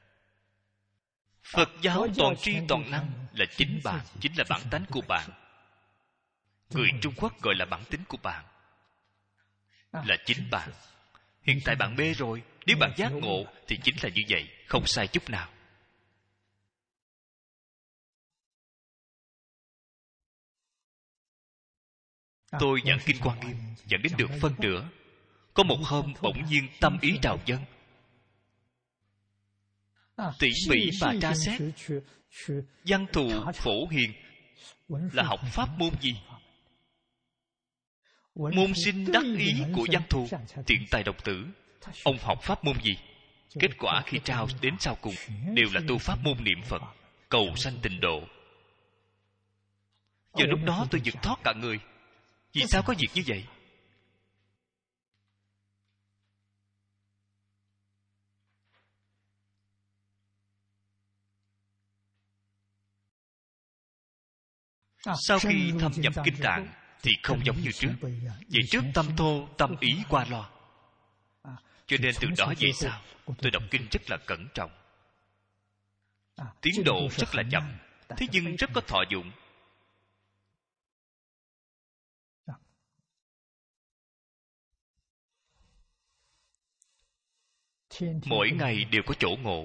Phật giáo toàn tri toàn năng là chính bạn, chính là bản tánh của bạn. Người Trung Quốc gọi là bản tính của bạn, là chính bạn. Hiện tại bạn mê rồi, nếu bạn giác ngộ thì chính là như vậy, không sai chút nào. Tôi giảng kinh Hoa Nghiêm giảng đến được phân nửa. Có một hôm bỗng nhiên tâm ý trào dâng, tỉ mỉ mà tra xét văn thù phổ hiền là học pháp môn gì. Môn sinh đắc ý của văn thù Tiện Tài Độc Tử, ông học pháp môn gì? Kết quả khi trao đến sau cùng đều là tu pháp môn niệm Phật, cầu sanh tịnh độ. Giờ lúc đó tôi giật thoát cả người. Vì sao có việc như vậy? Sau khi thâm nhập kinh tạng thì không giống như trước. Vậy trước tâm thô tâm ý qua lo. Cho nên từ đó về sau tôi đọc kinh rất là cẩn trọng. Tiến độ rất là chậm, thế nhưng rất có thọ dụng. Mỗi ngày đều có chỗ ngộ,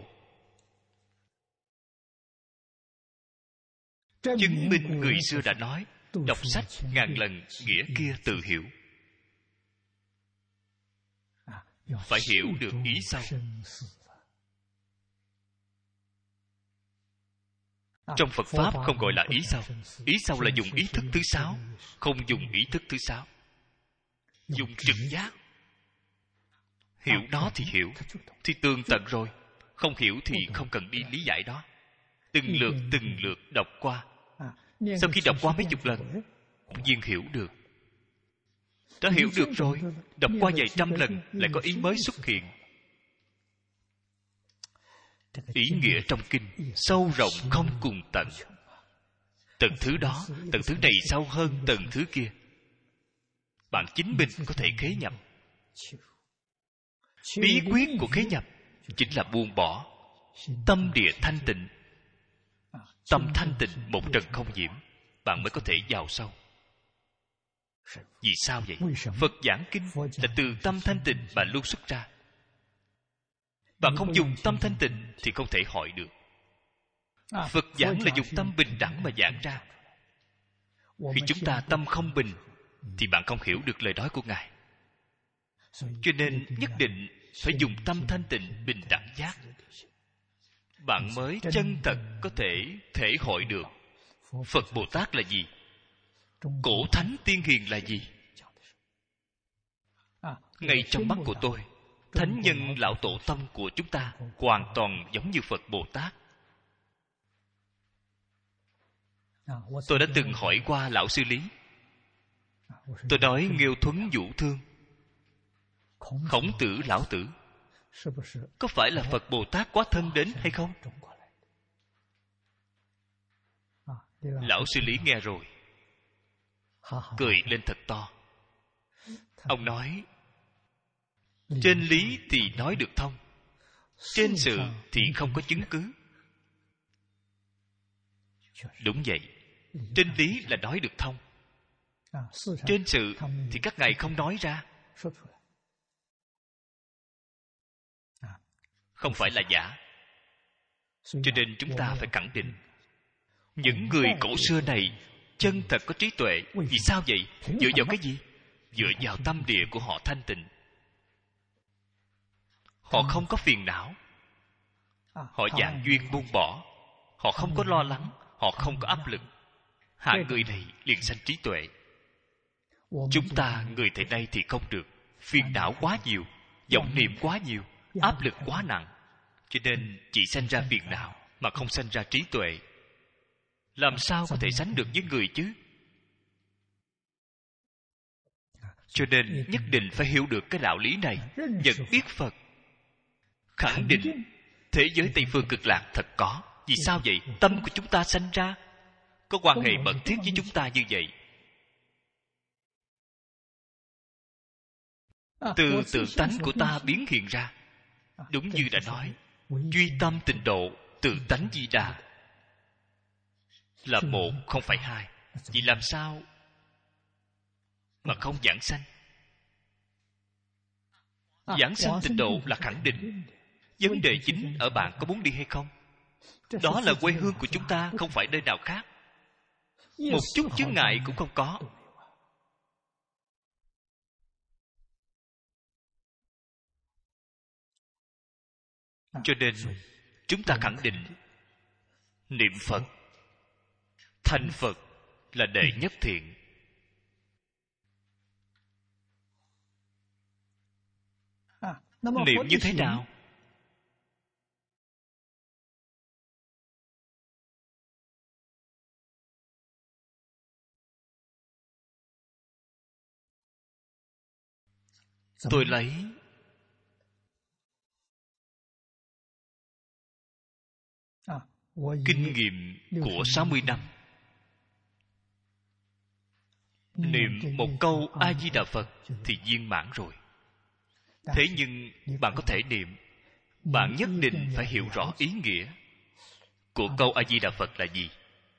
chứng minh người xưa đã nói đọc sách ngàn lần nghĩa kia tự hiểu. phải hiểu được ý sâu. Trong Phật Pháp không gọi là ý sâu. Ý sâu là dùng ý thức thứ 6, không dùng ý thức thứ 6. Dùng trực giác. Hiểu nó thì hiểu, thì tường tận rồi. Không hiểu thì không cần đi lý giải đó. Từng lượt đọc qua. Sau khi đọc qua mấy chục lần, bỗng nhiên hiểu được. Đã hiểu được rồi, đọc qua vài trăm lần lại có ý mới xuất hiện. Ý nghĩa trong kinh sâu rộng không cùng tận. Tầng thứ đó, tầng thứ này sâu hơn tầng thứ kia. Bạn chính mình có thể khế nhập. Bí quyết của khế nhập chính là buông bỏ. Tâm địa thanh tịnh. Tâm thanh tịnh, một trần không nhiễm, bạn mới có thể vào sâu. Vì sao vậy? Phật giảng kinh là từ tâm thanh tịnh mà luôn xuất ra. Bạn không dùng tâm thanh tịnh thì không thể hỏi được. Phật giảng là dùng tâm bình đẳng mà giảng ra. Khi chúng ta tâm không bình thì bạn không hiểu được lời nói của Ngài. Cho nên nhất định phải dùng tâm thanh tịnh bình đẳng giác, bạn mới chân thật có thể hội được Phật Bồ Tát là gì, cổ thánh tiên hiền là gì. Ngay trong mắt của tôi, thánh nhân lão tổ tông của chúng ta hoàn toàn giống như Phật Bồ Tát. Tôi đã từng hỏi qua lão sư Lý. Tôi nói Nghêu Thuấn Vũ Thương, Khổng Tử lão tử có phải là Phật Bồ Tát quá thân đến hay không? Lão sư Lý nghe rồi, cười lên thật to. Ông nói, trên lý thì nói được thông, trên sự thì không có chứng cứ. Đúng vậy, trên lý là nói được thông, trên sự thì các ngài không nói ra. Không phải là giả. Cho nên chúng ta phải khẳng định những người cổ xưa này chân thật có trí tuệ. Vì sao vậy? Dựa vào cái gì? Dựa vào tâm địa của họ thanh tịnh. Họ không có phiền não, họ dạng duyên buông bỏ, họ không có lo lắng, họ không có áp lực. Hạng người này liền sanh trí tuệ. Chúng ta người thời nay thì không được. Phiền não quá nhiều, vọng niệm quá nhiều, áp lực quá nặng, cho nên chỉ sanh ra phiền não mà không sanh ra trí tuệ. Làm sao có thể sánh được với người chứ? Cho nên nhất định phải hiểu được cái đạo lý này, nhận biết Phật, khẳng định thế giới Tây Phương Cực Lạc thật có. Vì sao vậy? Tâm của chúng ta sanh ra có quan hệ mật thiết với chúng ta như vậy. Từ tự tánh của ta biến hiện ra. Đúng như đã nói, duy tâm tịnh độ, tự tánh di đà là một, không phải hai. Vậy làm sao mà không giảng sanh? Giảng sanh tịnh độ là khẳng định. Vấn đề chính ở bạn có muốn đi hay không. Đó là quê hương của chúng ta, không phải nơi nào khác. Một chút chướng ngại cũng không có. Cho nên chúng ta khẳng định niệm Phật, thành Phật là đệ nhất thiện. Niệm như thế nào? Tôi lấy kinh nghiệm của 60 năm. Niệm một câu A-di-đà Phật thì viên mãn rồi. Thế nhưng bạn có thể niệm, bạn nhất định phải hiểu rõ ý nghĩa của câu A-di-đà Phật là gì,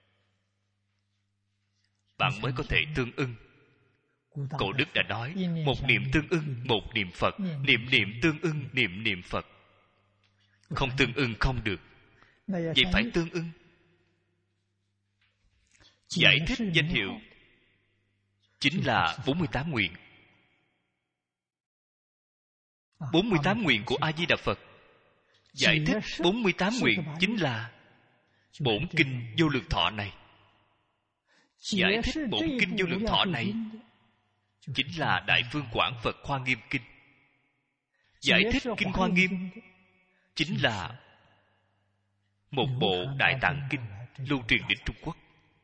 bạn mới có thể tương ưng. Cổ đức đã nói, một niệm tương ưng một niệm Phật, niệm niệm tương ưng niệm niệm Phật. Không tương ưng không được. Vậy phải tương ưng. Giải thích danh hiệu chính là 48 nguyện. 48 nguyện của A Di Đà Phật. Giải thích 48 nguyện chính là bổn kinh Vô Lượng Thọ này. Giải thích bổn kinh Vô Lượng Thọ này chính là Đại Phương Quảng Phật Hoa Nghiêm Kinh. Giải thích Kinh Hoa Nghiêm chính là một bộ Đại Tạng Kinh lưu truyền đến Trung Quốc.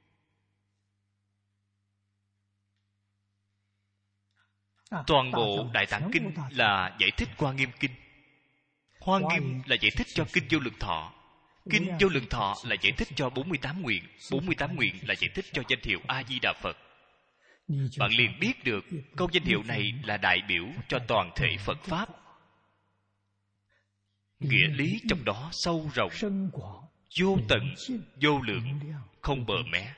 Toàn bộ Đại Tạng Kinh là giải thích Hoa Nghiêm Kinh. Hoa Nghiêm là giải thích cho Kinh Vô Lượng Thọ. Kinh Vô Lượng Thọ là giải thích cho 48 nguyện. 48 nguyện là giải thích cho danh hiệu A Di Đà Phật. Bạn liền biết được câu danh hiệu này là đại biểu cho toàn thể Phật Pháp. Nghĩa lý trong đó sâu rộng, vô tận, vô lượng, không bờ mé.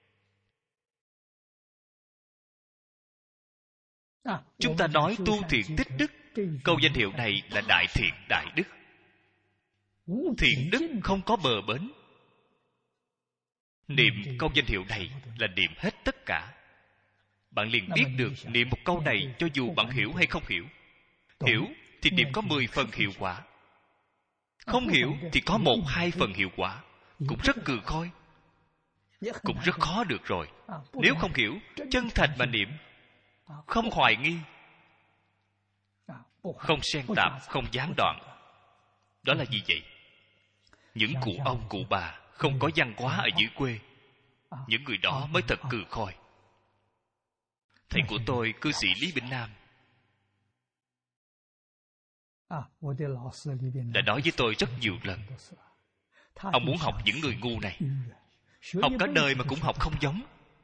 Chúng ta nói tu thiện tích đức, câu danh hiệu này là đại thiện đại đức. Thiện đức không có bờ bến. Niệm câu danh hiệu này là niệm hết tất cả. Bạn liền biết được niệm một câu này cho dù bạn hiểu hay không hiểu. Hiểu thì niệm có 10 phần hiệu quả. Không hiểu thì có 1-2 phần hiệu quả. Cũng rất cừ khôi, cũng rất khó được rồi. Nếu không hiểu, chân thành mà niệm, không hoài nghi, không xen tạp, không gián đoạn. Đó là gì vậy? Những cụ ông cụ bà không có văn hóa ở dưới quê, những người đó mới thật cừ khôi. Thầy của tôi, cư sĩ Lý Bình Nam, đã nói với tôi rất nhiều lần. Ông muốn học những người ngu này, học cả đời mà cũng học không giống.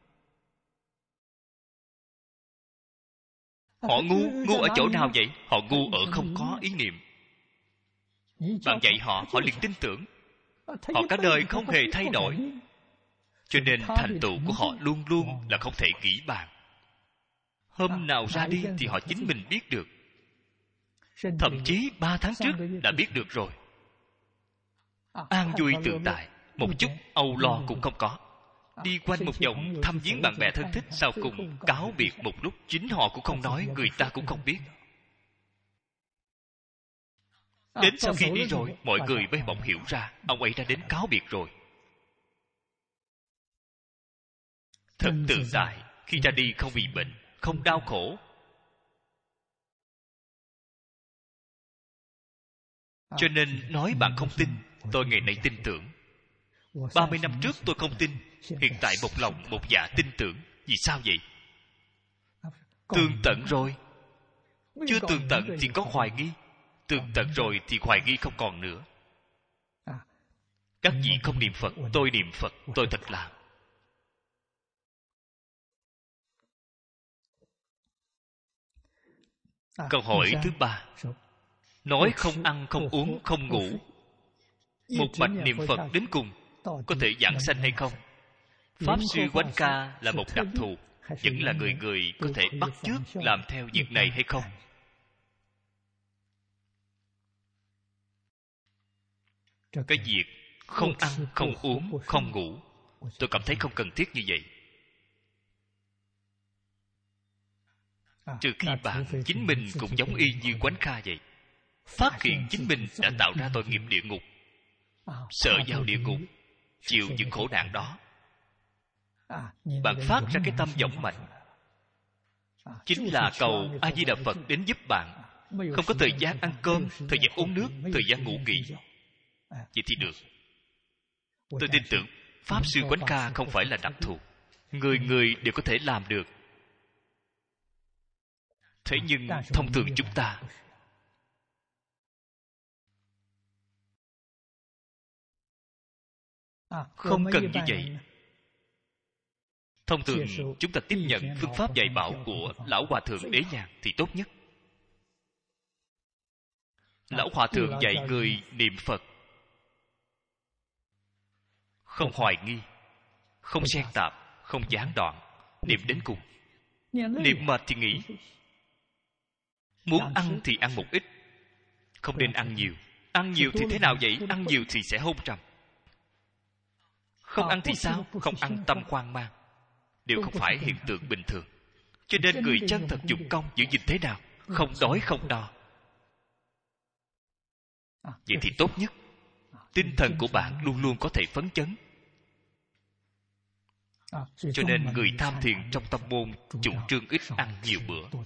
Họ ngu ở chỗ nào vậy? Họ ngu ở không có ý niệm. Bạn dạy họ, họ liền tin tưởng. Họ cả đời không hề thay đổi, cho nên thành tựu của họ luôn luôn là không thể nghĩ bàn. Hôm nào ra đi thì họ chính mình biết được. Thậm chí 3 tháng trước đã biết được rồi. An vui tự tại, một chút âu lo cũng không có. Đi quanh một vòng thăm viếng bạn bè thân thích, sau cùng cáo biệt một lúc, chính họ cũng không nói, người ta cũng không biết. Đến sau khi đi rồi, mọi người mới bỗng hiểu ra ông ấy đã đến cáo biệt rồi. Thật tự tại, khi ra đi không bị bệnh, không đau khổ. Cho nên nói bạn không tin, tôi ngày nay tin tưởng. 30 năm trước tôi không tin, hiện tại một lòng một dạ tin tưởng. Vì sao vậy? Tường tận rồi. Chưa tường tận thì có hoài nghi. Tường tận rồi thì hoài nghi không còn nữa. Các vị không niệm Phật, tôi niệm Phật, tôi thật làm. Câu hỏi thứ 3, nói không ăn, không uống, không ngủ, một mạch niệm Phật đến cùng, có thể giảng sanh hay không? Pháp Sư Quánh Ca là một đặc thù, vẫn là người người có thể bắt chước làm theo việc này hay không? Cái việc không ăn, không uống, không ngủ, tôi cảm thấy không cần thiết như vậy. Trừ khi bạn chính mình cũng giống y như Quánh Kha vậy, phát hiện chính mình đã tạo ra tội nghiệp địa ngục, sợ vào địa ngục, chịu những khổ nạn đó. Bạn phát ra cái tâm vọng mạnh, chính là cầu A Di Đà Phật đến giúp bạn. Không có thời gian ăn cơm, thời gian uống nước, thời gian ngủ nghỉ, vậy thì được. Tôi tin tưởng Pháp Sư Quánh Kha không phải là đặc thù, người người đều có thể làm được. Thế nhưng thông thường chúng ta không cần như vậy. Thông thường chúng ta tiếp nhận phương pháp dạy bảo của Lão Hòa Thượng Đế Nhàn thì tốt nhất. Lão Hòa Thượng dạy người niệm Phật không hoài nghi, không xen tạp, không gián đoạn, niệm đến cùng. Niệm mệt thì nghỉ. Muốn ăn thì ăn một ít, không nên ăn nhiều. Ăn nhiều thì thế nào vậy? Ăn nhiều thì sẽ hôn trầm. Không ăn thì sao? Không ăn tâm hoang mang, đều không phải hiện tượng bình thường. Cho nên người chân thật dụng công giữ gìn thế nào? Không đói không no, vậy thì tốt nhất. Tinh thần của bạn luôn luôn có thể phấn chấn. Cho nên người tham thiền trong tâm môn chủ trương ít ăn nhiều bữa.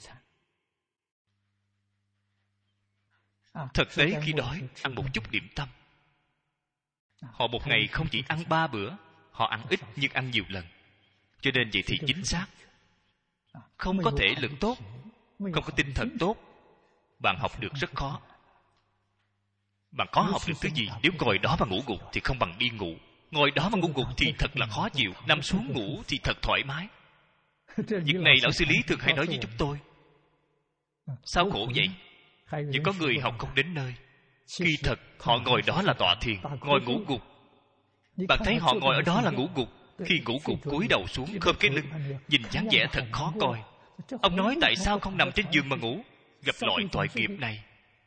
Thực tế khi đói, ăn một chút điểm tâm. Họ một ngày không chỉ ăn 3 bữa, họ ăn ít nhưng ăn nhiều lần. Cho nên vậy thì chính xác. Không có thể lực tốt, không có tinh thần tốt, bạn học được rất khó. Bạn có học được thứ gì? Nếu ngồi đó mà ngủ gục thì không bằng đi ngủ. Ngồi đó mà ngủ gục thì thật là khó chịu. Nằm xuống ngủ thì thật thoải mái. Việc này lão sư Lý thường hay nói với chúng tôi. Sao khổ vậy? Nhưng có người học không đến nơi. Kỳ thật họ ngồi đó là tọa thiền, ngồi ngủ gục. Bạn thấy họ ngồi ở đó là ngủ gục. Khi ngủ gục cúi đầu xuống khom cái lưng, nhìn dáng vẻ thật khó coi. Ông nói tại sao không nằm trên giường mà ngủ? Gặp loại tội nghiệp này.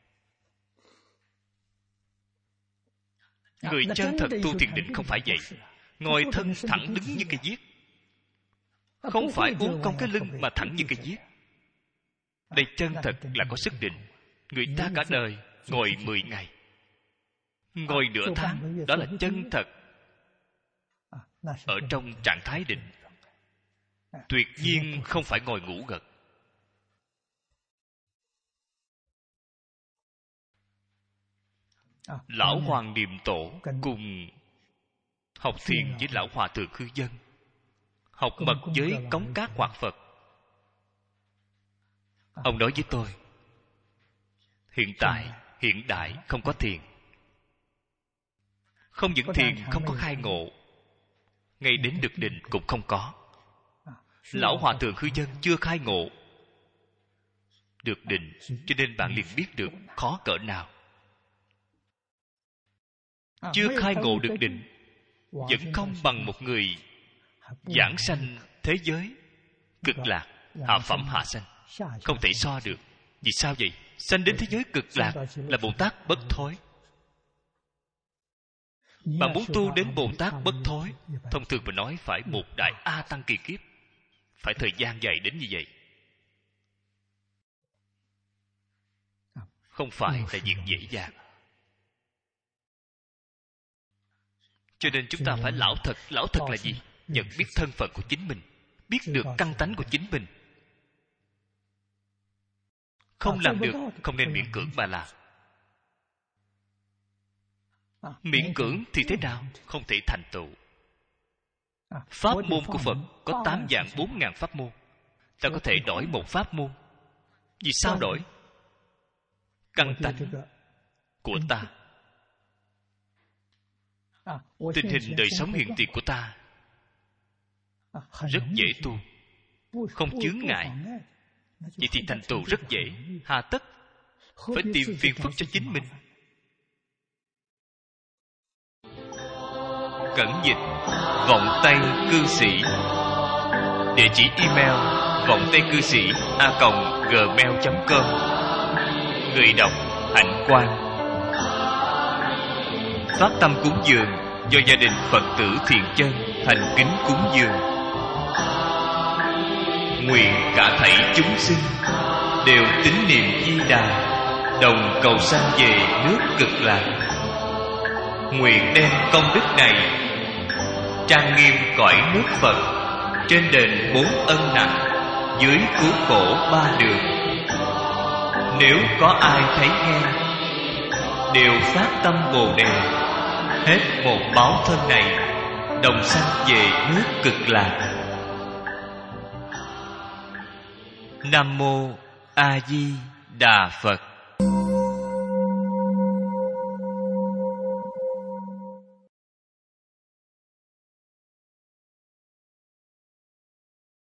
Người chân thật tu thiền định không phải vậy. Ngồi thân thẳng đứng như cây viết. Không phải uốn cong cái lưng mà thẳng như cây viết. Đây chân thật là có sức định. Người ta cả đời ngồi 10 ngày, ngồi nửa tháng, đó là chân thật ở trong trạng thái định. Tuyệt nhiên không phải ngồi ngủ gật. Lão Hoàng Niệm Tổ cùng học thiền với Lão Hòa Thượng Khư Dân, học mật với Cống Cát Hoạt Phật. Ông nói với tôi, hiện đại không có thiền. Không những thiền không có khai ngộ, ngay đến được định cũng không có. Lão Hòa Thượng Khư Dân chưa khai ngộ được định, cho nên bạn liền biết được khó cỡ nào. Chưa khai ngộ được định vẫn không bằng một người giảng sanh thế giới cực lạc, hạ phẩm hạ sanh. Không thể so được. Vì sao vậy? Sanh đến thế giới cực lạc là Bồ Tát bất thối. Bạn muốn tu đến Bồ Tát bất thối, thông thường mà nói phải một đại A Tăng kỳ kiếp, phải thời gian dài đến như vậy. Không phải là việc dễ dàng. Cho nên chúng ta phải lão thật. Lão thật là gì? Nhận biết thân phận của chính mình, biết được căn tánh của chính mình. Không làm được, không nên miễn cưỡng mà làm. Miễn cưỡng thì thế nào? Không thể thành tựu. Pháp môn của Phật có 8 vạn 4 ngàn pháp môn. Ta có thể đổi một pháp môn. Vì sao đổi? Căn tánh của ta, tình hình đời sống hiện tiền của ta rất dễ tu, không chướng ngại. Vậy thì thành tựu rất dễ. Hà tất phải tìm phiền phức cho chính mình? Cẩn dịch Vọng Tây Cư Sĩ. Địa chỉ email vongtaicư sĩ@gmail.com. Người đọc Hạnh Quang. Phát tâm cúng dường do gia đình Phật tử Thiện Chân thành kính cúng dường. Nguyện cả thảy chúng sinh đều tín niệm Di Đà, đồng cầu sanh về nước Cực Lạc. Nguyện đem công đức này trang nghiêm cõi nước Phật, trên đền 4 ân nặng, dưới cứu khổ 3 đường. Nếu có ai thấy nghe, đều phát tâm Bồ Đề, hết một báo thân này, đồng sanh về nước Cực Lạc. Nam mô A Di Đà Phật.